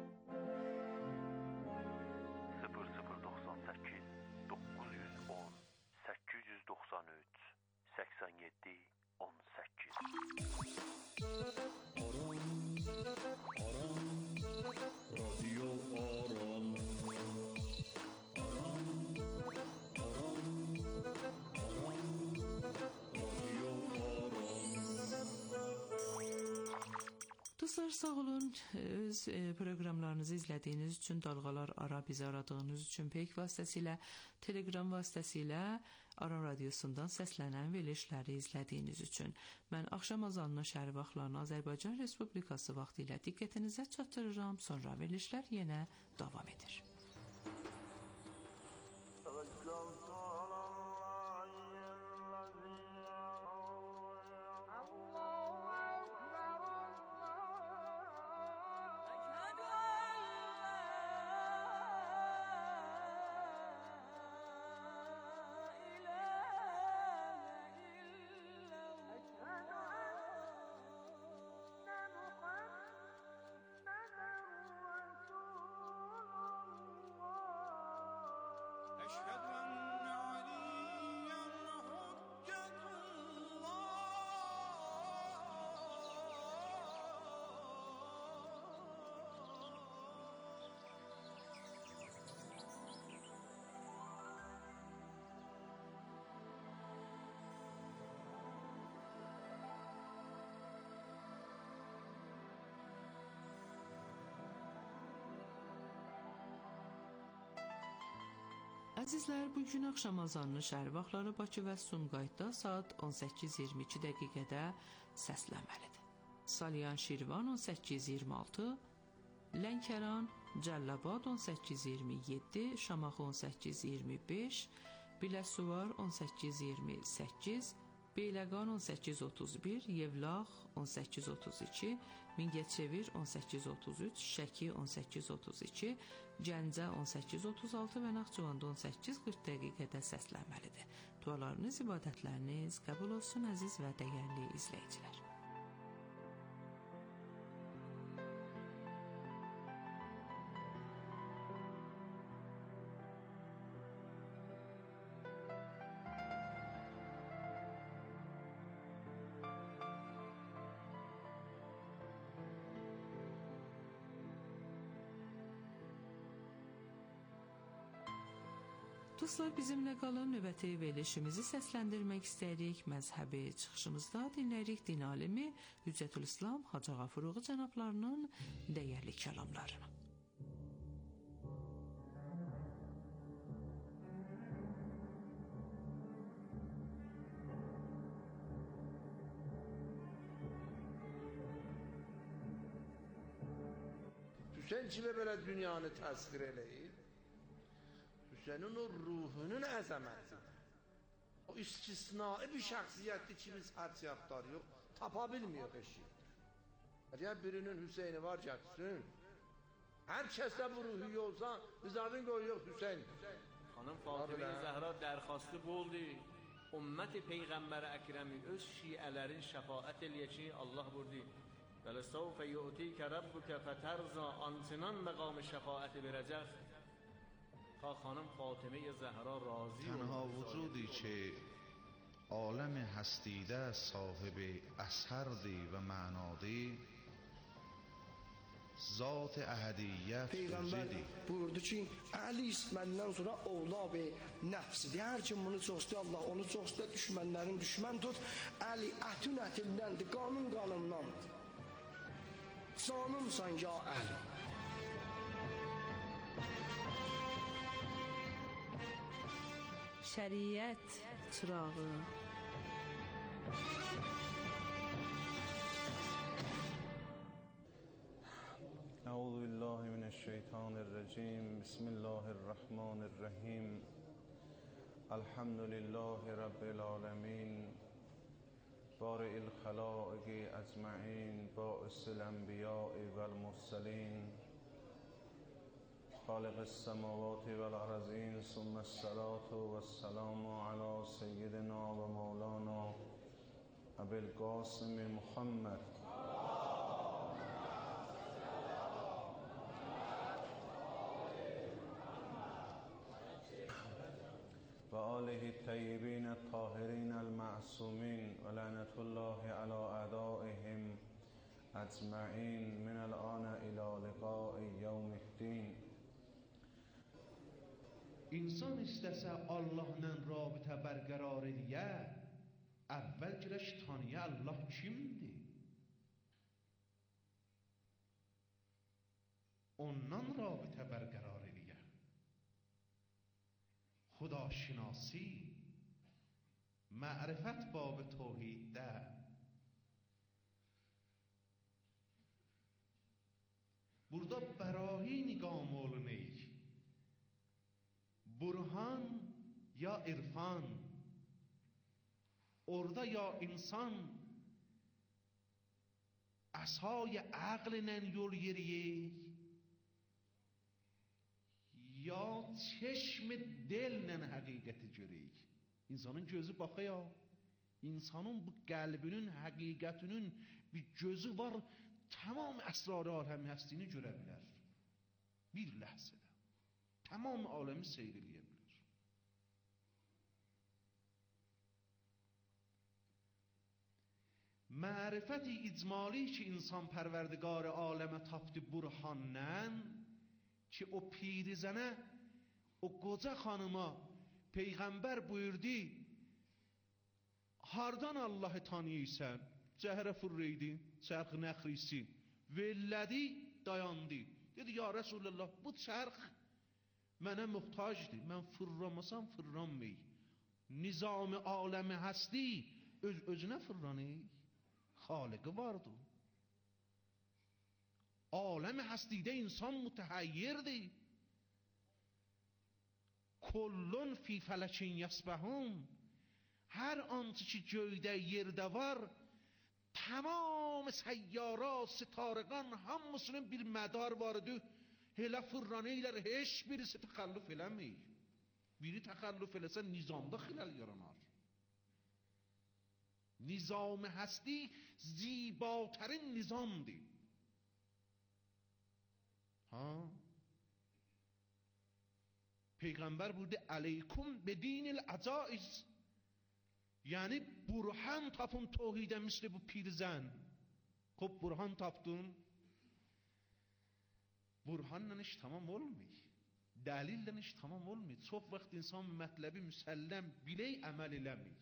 sıfır sıfır doxsan səkkiz doqquz yüz on səkkiz yüz doxsan üç səksən yeddi on səkkiz. Aram, aram, radyo aram. Dostlar, sağ olun. Öz proqramlarınızı izlədiyiniz üçün, dalğalar ara bizi aradığınız üçün, peyk vasitəsilə, telegram vasitəsilə Aran radiosundan səslənən verilişləri izlədiyiniz üçün. Mən axşam azanına şəhər vaxtlarını Azərbaycan Respublikası vaxtı ilə diqqətinizə çatdırıram. Sonra verilişlər yenə davam edir. Əzizlər, bugün axşam azanını şəhər vaxtları Bakı və Sumqayıtda saat on səkkiz iyirmi iki dəqiqədə səslənməlidir. Salyan Şirvan on səkkiz iyirmi altı, Lənkəran, Cəllabad on səkkiz iyirmi yeddi, Şamaxı on səkkiz iyirmi beş, Biləsuvar on səkkiz iyirmi səkkiz, Beyləqan on səkkiz otuz bir, Yevlax on səkkiz otuz iki, Mingəçevir on səkkiz otuz üç, Şəki on səkkiz otuz iki, Gəncə on səkkiz otuz altı və Naxçıvanda on səkkiz qırx dəqiqədə səslənməlidir. Dualarınız, ibadətləriniz qəbul olsun əziz və dəyərli izləyicilər. Dostlar, bizimlə qalan növbəti verilişimizi səsləndirmək istəyirik. Məzhəbi çıxışımızda dinləyirik din alimi Hüccətülislam Hacı Ağa Furğu cənablarının dəyərli kəlamlarını. Hüseyin kimi belə dünyanı təsvir eləyir. Hüseynin o ruhunun əzəmətidir. O istisnai bir şəxsiyyətdir ki, biz hərçiyatlar yox, tapa bilmiyor eşikdir. Əgər birinin Hüseyni var gətirsin, hər kəsdə bu ruhu yolsa, biz adın qoyuyor Hüseyin. Xanım Fatimə Zəhra dərxastı boldu. Ümmət Peyğəmbər Əkrəmi öz şiələrin şəfaət eləyə ki, Allah burdu. وَلَسَوْفَ يُؤْتِيكَ رَبُّكَ فَتَرْضَى Antinan məqamı şəfaəti verəcək. Xanım Fatimə Zəhra razı تنها وجودی که عالم هستیده صاحب اثردی و معنادی zat əhədiyyət Peyğəmbər buyurdu ki, Əli məndən sonra ovlab nəfsidir. Hər kim bunu çox istəyir, Allah onu çox istəyir, düşmənlərin düşmən tut. Əli ətün ətildəndir, qanun qanundandır. Canımsan ya Əli. şəriət çırağı. اعوذ بالله من الشیطان الرجیم بسم الله الرحمن الرحیم الحمد لله رب العالمین بارئ الخلائق اجمعین باعث الانبیاء والمرسلین خالق السماوات والارضین ثم الصلاة والسلام علی سیدنا و مولانا ابی القاسم محمد و آله الطیبین الطاهرین المعصومین و لعنت الله علی اعدائهم اجمعین من الان الی لقاء یوم الدین. İnsan istəsə Allahla rabitə bərqərar eləyə, əvvəl girək tanıya Allah kimdir? Ondan rabitə bərqərar eləyə. Xudaşinasi, ma'rifət babı توحیدdə. Burada براهین قام olunur. Burhan ya irfan, orada ya insan asay aqllə yol yeriyik, ya çeşm dillə həqiqəti görək. İnsanın gözü baxıyor, insanın bu qəlbinin həqiqətinin bir gözü var, tamam əsrar aləm həstini görə bilər. Bir ləhzədə. Tamam aləmi seyr eləyə bilər. Mərifəti icmali ki insan pərverdigar aləmə tapdı burhandan, ki o pirizənə, o qoca xanıma Peyğəmbər buyurdu, hardan Allah'ı tanıyırsan? Cəhrə fırrıydı, çərx nəxrisi, vellədi, dayandı. Dedi, ya Resulallah, bu çərx mənə muhtacdır, mən fırramasam fırranmey. Nizam-ı aləmi həsti öz özünə fırranır, xaliqi vardır. Aləm-i həstidə insan mütəhayyirdir. Kullun fi fələkin yəsbəhun. Hər ançı ki göydə yerdə var, tamam səyyara, sitarəqan hamısının bir mədar vardır. Elə fırranıylar, heç birisi təxəllüf eləmir. Biri təxəllüf eləsə nizamda xilal yaranar. Nizam-ı həsti zibatərin nizamdır. Ha? Peyğəmbər buyurdu, əleykum bedinil əcaiz. Yəni, burhan tapın tohidə misli bu pirzən. Xub, burhan tapdın. Burhanla iş tamam olmuyor. Dəlillə iş tamam olmuyor. Çox vaxt insan mətləbi müsəlləm bilək əməl eləmir.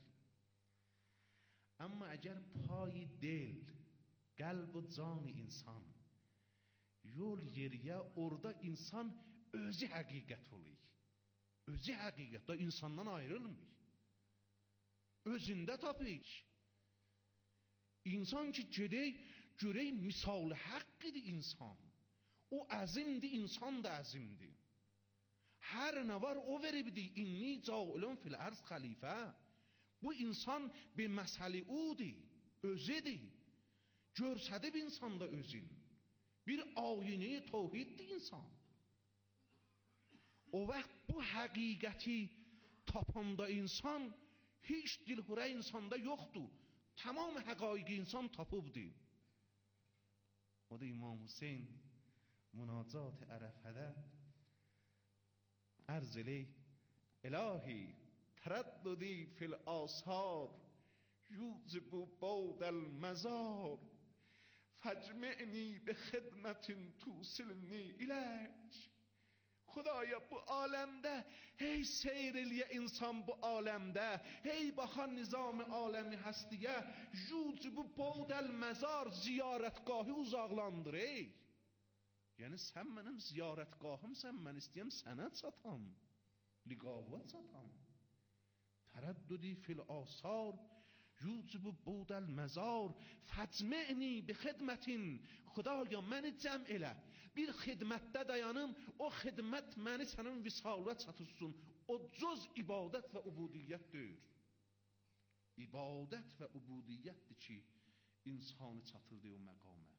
Amma əgər payı del, qəlb və canı insan yol yeriyə, orada insan özü həqiqət olur. Özü həqiqət, da insandan ayrılmır. Özündə tapır. İnsan ki gedək, görək misal haqqıdır insan. O əzimdir, insan da əzimdir. Hər nə var o veribdir. İnni cailun fil ərz xəlifə. Bu insan bir məsəli udur, özüdür. Görsədib insanda özün. Bir ayini tevhiddir insan. O vaxt bu həqiqəti tapanda insan hiç dilhurə insanda yoxdur. Tamam həqaiqi insan tapıbdır. O da İmam Hüseyin münacat ərəfədə ərz eləyir. İlahi tərəddüdi fil asar yuzibu bawdəl məzar fəcmi'ni bi xidmətin tusilni ilək. Xudaya bu aləmdə hey seyr eləyə insan bu aləmdə, hey baxan nizam-ı aləmi həstiyə, yuzibu bawdəl məzar ziyarətgahı uzaqlandır ey. Yəni sən mənim ziyarətgahımsən, mən istəyəm sənə çatam, liqavət çatam. ترددی فی الآثار یوجب بود المزار فاجمعنی به خدمتین خدایا məni cəm elə bir xidmətdə dayanım o xidmət məni sənin visalına çatırsın o cüz ibadət və ubudiyyətdir ibadət və ubudiyyətdir ki insanı çatırdı o məqamə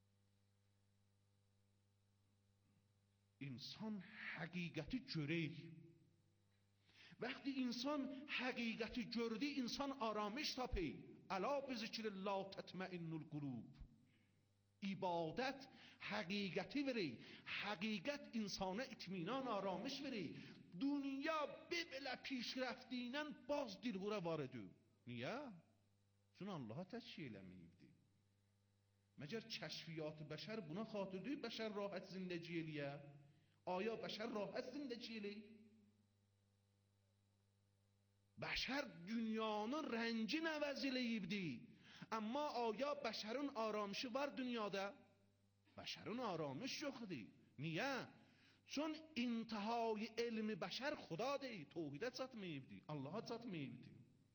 insan həqiqəti görək وقتی انسان حقیقتی gördü insan آرامش tapır الا بذکر الله تطمئن القلوب ibadət həqiqəti verir həqiqət insana itminan آرامش verir dünya belə پیشرفتی ilə باز dilhura var edir niyə? چون Allah'a təşkil eləməyibdi مگر کشفیات بشر buna xatirdir بشر راحت زندگی eləyə آیا بشر راحت زندگی eləyir بشر dünyanın rəngini əvəz eləyibdi. Amma aya bəşərin aramışı var dünyada? Bəşərin aramış yoxdur. Niyə? Çün intihai elmi bəşər xudadır. Tohidə çatmayıbdı. Allaha çatmayıbdı.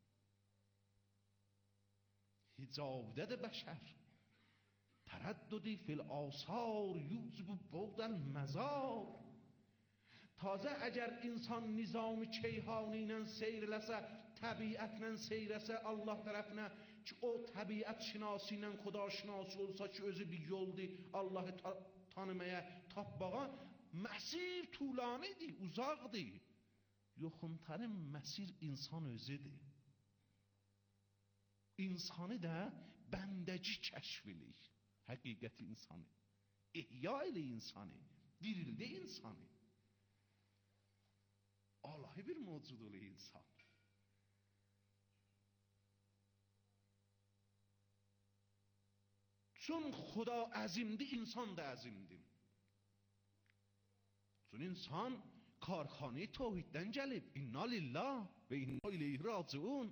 Hicabdədir bəşər. Tərəddüdü fil asar yücbu buğdəl məzar. Tazə əgər insan nizam-ı keyhani ilə seyr eləsə, təbiətlə seyr eləsə Allah tərəfinə ki, o təbiət şinasi ilə xuda şinasi olsa ki, özü bir yoldur Allahı ta tanımaya, tapmağa, məsir tulanidir, uzaqdır. Yoxuntarın məsir insan özüdür. İnsanı da bəndəci kəşf eləyir. Həqiqəti insanı. İhya elə insanı. Dirildi insanı. Allahi bir mevcud ol insan. Çün Xuda əzimdir, insan da əzimdir. Çün insan karxanə tevhiddən gəlib. İnna lillah və inna ileyhi raciun.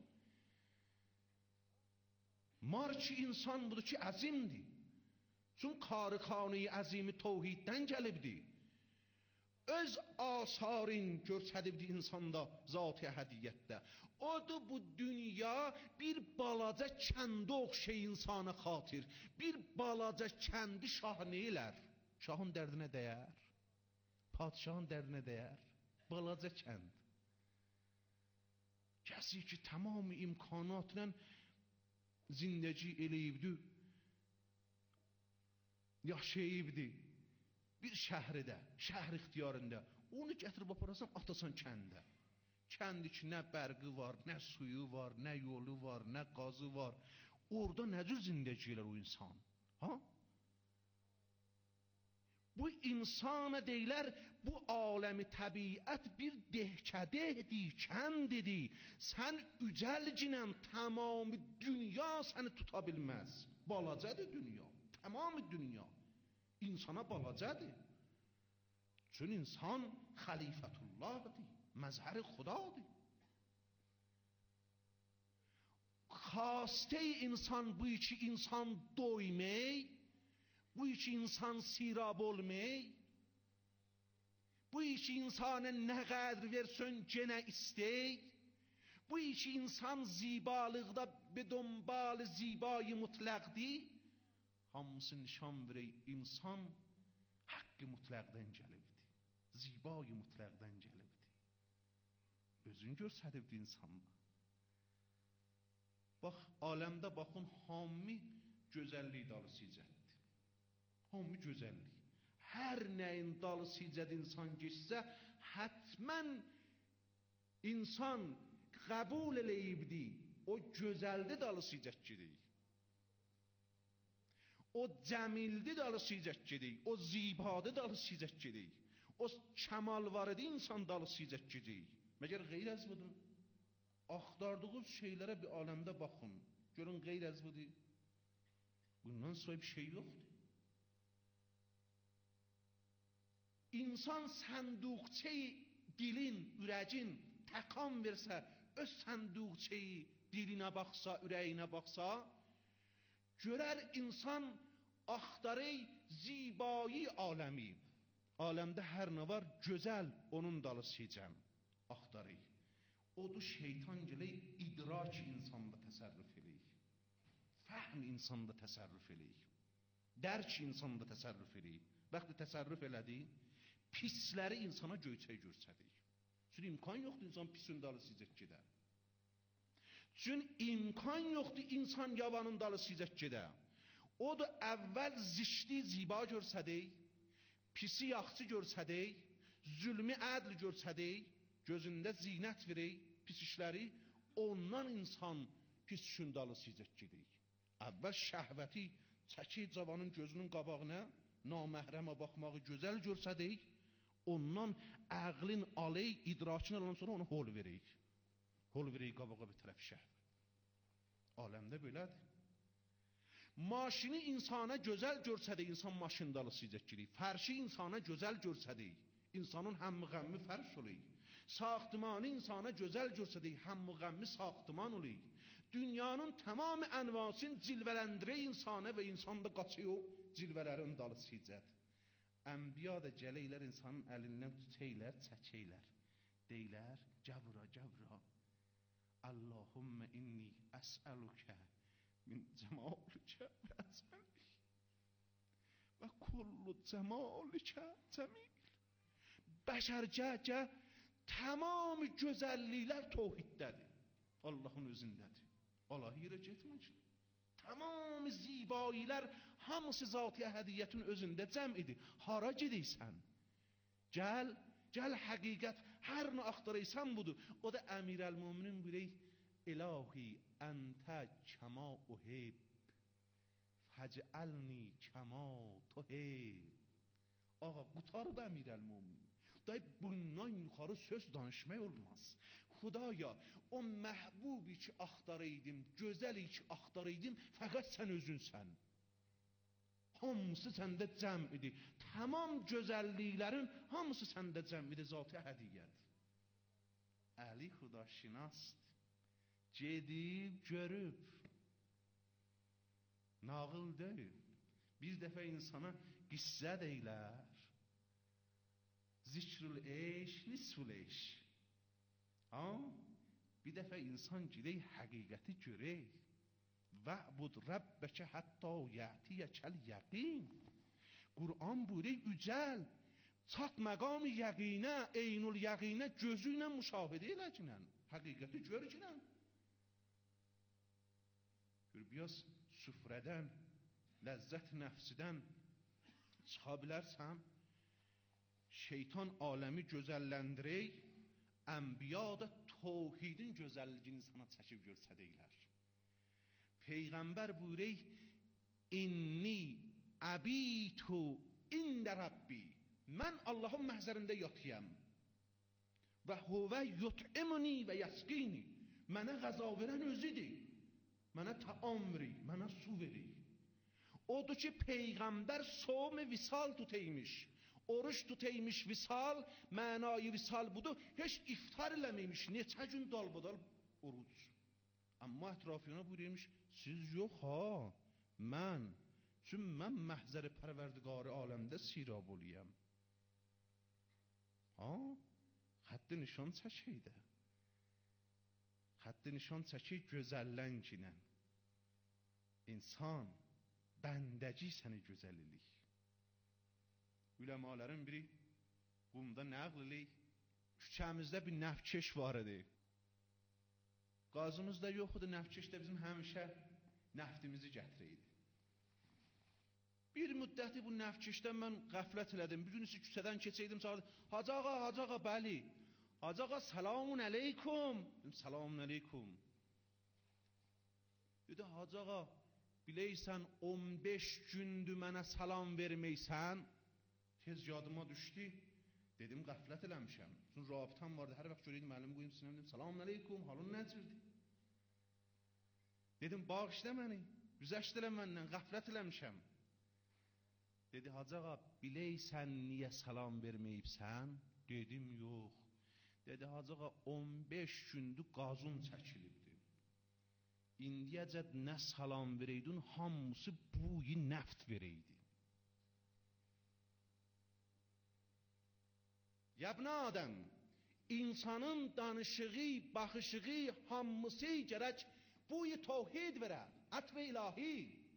Marki insan budur ki, əzimdir. Çün karxanə əzimi tevhiddən gəlibdir. Öz asarın görsədibdi insanda zat-ı əhədiyyətdə. Odur bu dünya bir balaca kəndə oxşay insana xatir. Bir balaca kəndi şah neylər? Şahın dərdinə dəyər. Padişahın dərdinə dəyər. Balaca kənd. Kəsi ki, tamamı imkanatla zindəci eləyibdi. Yaşayıbdi. Bir şəhridə, şəhər ixtiyarında onu gətirib aparasan, atasan kəndə. Kənd ki, nə bərqi var, nə suyu var, nə yolu var, nə qazı var. Orada nə cür zindəci elər o insan? Ha? Bu insana deyilər, bu aləmi təbiət bir dehkədədir, kəndidir. Sən ücəlcinən tamamı dünya səni tuta bilməz. Balacadır dünya, tamamı dünya. İnsana balacadır. Çün insan xəlifətullahdır, məzhər xudadır. Xastə insan bu iki insan doymək, bu iki insan sirab olmək, bu iki insana nə qədr versən genə istək, bu iki insan zibalıqda be dönbal zibayı mütləqdir. Hamısı nişan verək insan haqqı mütləqdən gəlibdi. Zibayı mütləqdən gəlibdi. Özün görsədibdi insanda. Bax, aləmdə baxın, hamı gözəllik dalı sicətdir. Hamı gözəllik. Hər nəyin dalı sicət insan geçsə, hətmən insan qəbul eləyibdi. O gözəldi dalı sicətçidir. O cəmildi dalı sicətçidir. O zibadı dalı sicətçidir. O kəmal vardı insan dalı sicətçidir. Məgər qeyr az budur? Axtardığınız şeylərə bir aləmdə baxın. Görün qeyr az budur. Bundan sonra bir şey yoxdur. İnsan sənduqçeyi dilin, ürəcin təkan versə, öz sənduqçeyi dilinə baxsa, ürəyinə baxsa, görər insan axtarır zibayi aləmi. Aləmdə hər nə var, gözəl onun dalı sicəm axtarır. odur şeytan gələk idrak insanda təsərrüf eləyik. Fəhm insanda təsərrüf eləyik. Dərk insanda təsərrüf eləyik. Bəxti təsərrüf elədik, pisləri insana göyçək görsədik. Çünki imkan yoxdur insan pisin dalı sizək gedə. Çünki imkan yoxdur insan yavanın dalı sizək gedə. O da əvvəl zişti ziba görsədik, pisi yaxşı görsədik, zülmü ədl görsədik, gözündə zinət verək, pis işləri, ondan insan pis işin dalı sizək gedik. Əvvəl şəhvəti çəkik cavanın gözünün qabağına, naməhrəmə baxmağı gözəl görsədik, ondan əqlin aley, idrakını alan sonra ona hol verək. Hol verək qabağa bir tərəf şəhvət. Aləmdə belədir. Maşini insana gözəl görsədik, insan maşın dalı sizək girik. Fərşi insana gözəl görsədik, insanın həmmi-qəmmi fərş olayıq. Saxtimanı insana gözəl görsədik, həmmi-qəmmi saxtiman olayıq. Dünyanın tamamı ənvasını cilvələndirə insana və insanda qaçıyor, cilvələrin dalı sizət. Ənbiya da gələklər insanın əlindən tutəylər, çəkəylər. Deylər, cəvra, cəvra. Allahümmə inni əsəlukə min cəmalikə və əsməlik və kullu cəmalikə cəmil. Bəşərcəcə tamamı gözəlliklər tohiddədir. Allahın özündədir. Allah yerə getməkdir. Tamamı zibayilər hamısı zat-ı əhədiyyətin özündə cəm idi. Hara gedəysən? Gəl, gəl həqiqət hər nə axtaraysan budur. O da Əmirəl-Möminin bilək, İlahi əntə kəma uhib fəcəlni kəma tuhib. Ağa, qutarıb Əmirəl-Mömin. Day bundan yuxarı söz danışmaq olmaz. Xudaya, o məhbubi ki axtaraydım, gözəli ki axtaraydım, fəqət sən özünsən. Hamısı səndə cəm idi. Tamam gözəlliklərin hamısı səndə cəm idi, zat-ı hədiyyət. Əli xudaşinast, gedib, görüb. Nağıl deyil. Bir dəfə insana qissə deyilər. Zikrül eş, nisfül eş. Ha? Bir dəfə insan gedək həqiqəti görək. Və'bud Rəbbəkə hətta yətiyəkəl yəqin. Qur'an buyuruyor, ücəl, çat məqam yəqinə, eynul yəqinə gözü ilə müşahidə eləkinən. Həqiqəti görkinən. Gör, biraz süfrədən, ləzzət nəfsidən çıxa bilərsən, şeytan aləmi gözəlləndirək, ənbiya da tohidin gözəlliyini sana çəkib görsədəklər. Peyğəmbər buyuruyor, inni əbitu ində Rabbi. Mən Allahın məhzərində yatıyam. Və huvə yut'imuni və yəsqini. Mənə qəza verən özüdür. Mənə taam verir, mənə su verir. Odur ki, Peyğəmbər som-i visal tutaymış. Oruç tutaymış visal, mənayı visal budur. Heç iftar eləməymiş, neçə gün dalbadal oruç. Amma ətrafına buyurmuş, siz yox ha, mən. Çünki mən məhzəri pərverdigarı aləmdə sirab oluyam. Ha, xətti nişan çəkəydə. Xətti nişan çəkək gözəllənkinən. İnsan, bəndəci səni gözəl eləyik. Üləmaların biri qumda nəql eləyik. Küçəmizdə bir nəfkeş var idi. Qazımızda yox idi, nəfkeş də bizim həmişə nəftimizi gətirəydi. Bir müddəti bu nəfkeşdən mən qəflət elədim. Bir gün isi küçədən keçəydim, çağırdım. Hacı ağa, hacı ağa, bəli. Hacı ağa, selamun əleykum. Dedim, selamun əleykum. Dedi, hacı ağa, biləysən on beş gündür mənə salam verməysən. Tez yadıma düşdü. Dedim, qəflət eləmişəm. Çünki rabitəm vardı, hər vaxt görəydim, əlimi qoyum sinəm, dedim, selamun əleykum, halın nəcirdir? Dedim, bağışla məni, güzəşt elə məndən, qəflət eləmişəm. Dedi, hacı ağa, biləysən niyə salam verməyibsən? Dedim, yox. Dedi, hacı ağa, on beş gündür qazun çəkilibdir. İndiyəcəd nə salam vereydin, hamısı buyi nəft vereydi. Yəbnə Adəm, insanın danışığı, baxışığı, hamısı gərək buy tevhid verər, ətr ilahi.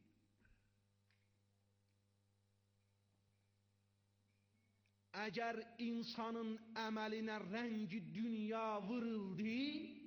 Əgər insanın əməlinə rəngi dünya vuruldu,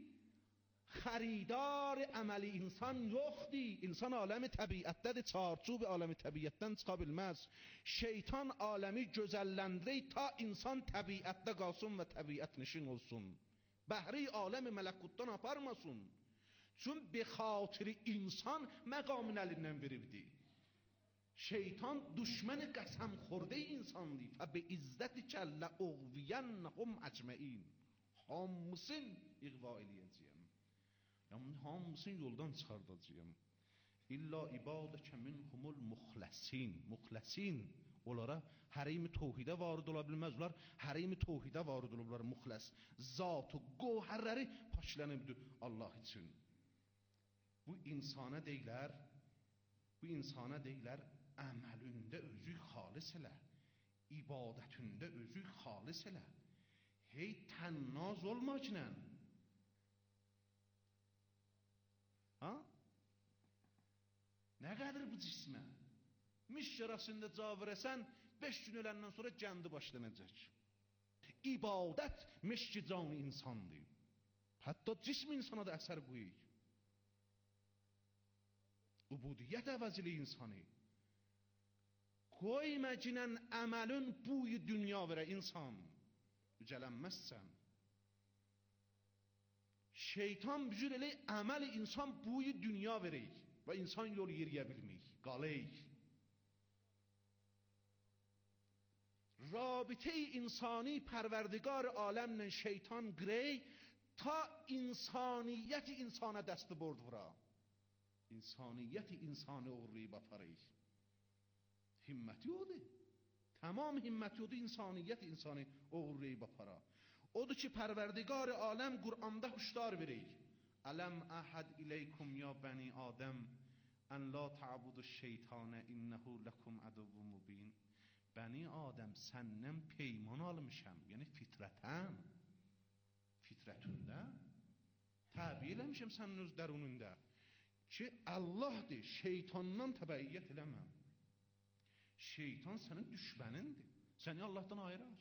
xəridar əməli insan yoxdur. İnsan aləmi təbiətdədir, çarçub aləmi təbiətdən çıxa bilməz. Şeytan aləmi gözəlləndirək ta insan təbiətdə qalsın və təbiət nişin olsun. Bəhri aləmi mələkutdan aparmasın. Çün be xatiri insan məqamın əlindən veribdi. Şeytan düşməni qəsəm xordə insandır. Fə be izzəti kəllə uğviyennəhum əcməin. Hamısın iğva eləyəcəyəm. Yəni hamısın yoldan çıxardacağım. İlla ibadəkə minhumul muxləsin. Muxləsin. Onlara hərimi tevhidə varid ola bilməz. Onlar hərimi tevhidə varid olublar. Muxləs. Zat-ı gövhərləri paşlanıbdır Allah üçün. Bu insana deyilər, bu insana deyilər, əməlündə özü xalis elə, ibadətündə özü xalis elə. Hey tənnaz olmaqla. Ha? Nə qədər bu cismə? Miş yarasında cavab verəsən, beş gün öləndən sonra gəndi başlanacaq. İbadət meşki canı insandır. Hətta cism insana da əsər qoyur. Ubudiyyət əvəzili insanı. Qoy məcinən əməlin buyu dünya verə insan. Yücələnməzsən. Şeytan bücür elə əməli insan buyu dünya verək və insan yol yeriyə bilməyik, qaləyik. Rabitə-i insani pərverdigar aləmlə şeytan qrey ta insaniyyət insana dəsti bord vura. İnsaniyyət insanı uğrayıb aparayıq. Himməti odur. Tamam himməti odur, insaniyyət insanı uğrayıb apara. Odur ki, pərverdigar aləm Qur'anda hüşdar verək. Ələm əhəd iləykum ya bəni Adəm ən la ta'budu şeytanə innəhu ləkum əduvvu mubin. Bəni Adəm səndən peyman almışam, yəni fitrətən, fitrətündə, təbi eləmişəm sənin öz dərununda ki, Allahdır, şeytandan təbəiyyət eləməm. Şeytan sənin düşmənindir, səni Allahdan ayırar.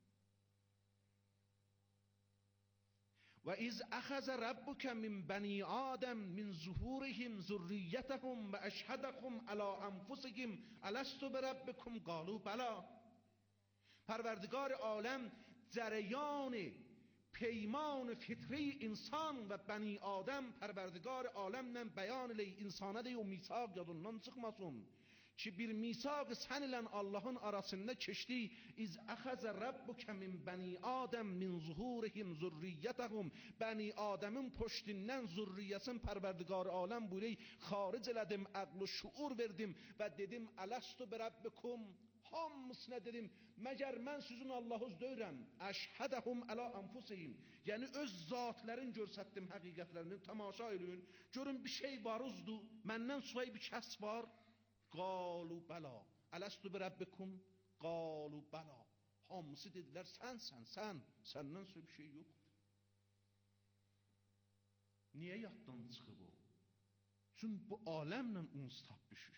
Və iz əxəzə rəbbukə min bəni Adəm min zuhurihim zürriyyətəhum və əşhədəkum ələ ənfusihim ələstü bə rəbbikum qalu bəla. Pərverdigar aləm cərəyan peyman fitri insan və bəni Adəm pərverdigar aləmlə bəyan elə insana deyil o misaq yadından çıxmasın. Ki bir misaq sən ilə Allahın arasında keçdi. İz əxəzə rəbbukə min bəni Adəm min zuhurihim zürriyyətəhum. Bəni Adəmin pöştindən zürriyyəsin pərverdigar aləm buyuruq. Xaric elədim, əql-ü şuur verdim və dedim ələstü bə rəbbikum. Hamısına dedim, məgər mən sizin Allah'ız deyirəm. Əşhədəhum ələ ənfusihim. Yəni öz zatlərin görsətdim həqiqətlərini, tamaşa edin. Görün bir şey varızdır, məndən suay bir kəs var. Qalu bəla. Ələstü bə rəbbikum. Qalu bəla. Hamısı dedilər, sən, sən, sən. Səndən sonra bir şey yoxdur. Niyə yaddan çıxıb o? Çünki bu aləmlə uns tapmışıq.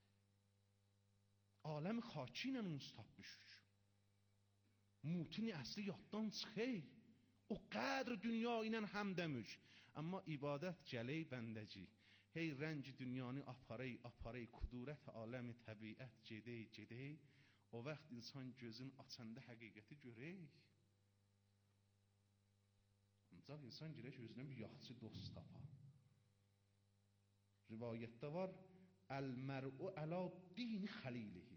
Aləm xaki ilə uns tapmışıq. Mutini əsli yaddan çıxır. O qədr dünya ilə həmdəmiş. Amma ibadət gələk bəndəci. Hey rəngi dünyanı aparay, aparay, kudurət aləmi təbiət gedək, gedək. O vaxt insan gözün açanda həqiqəti görək. Ancaq insan girək özünə bir yaxçı dost tapa. Rivayətdə var, əl-mər'u əla dini xəlilihi.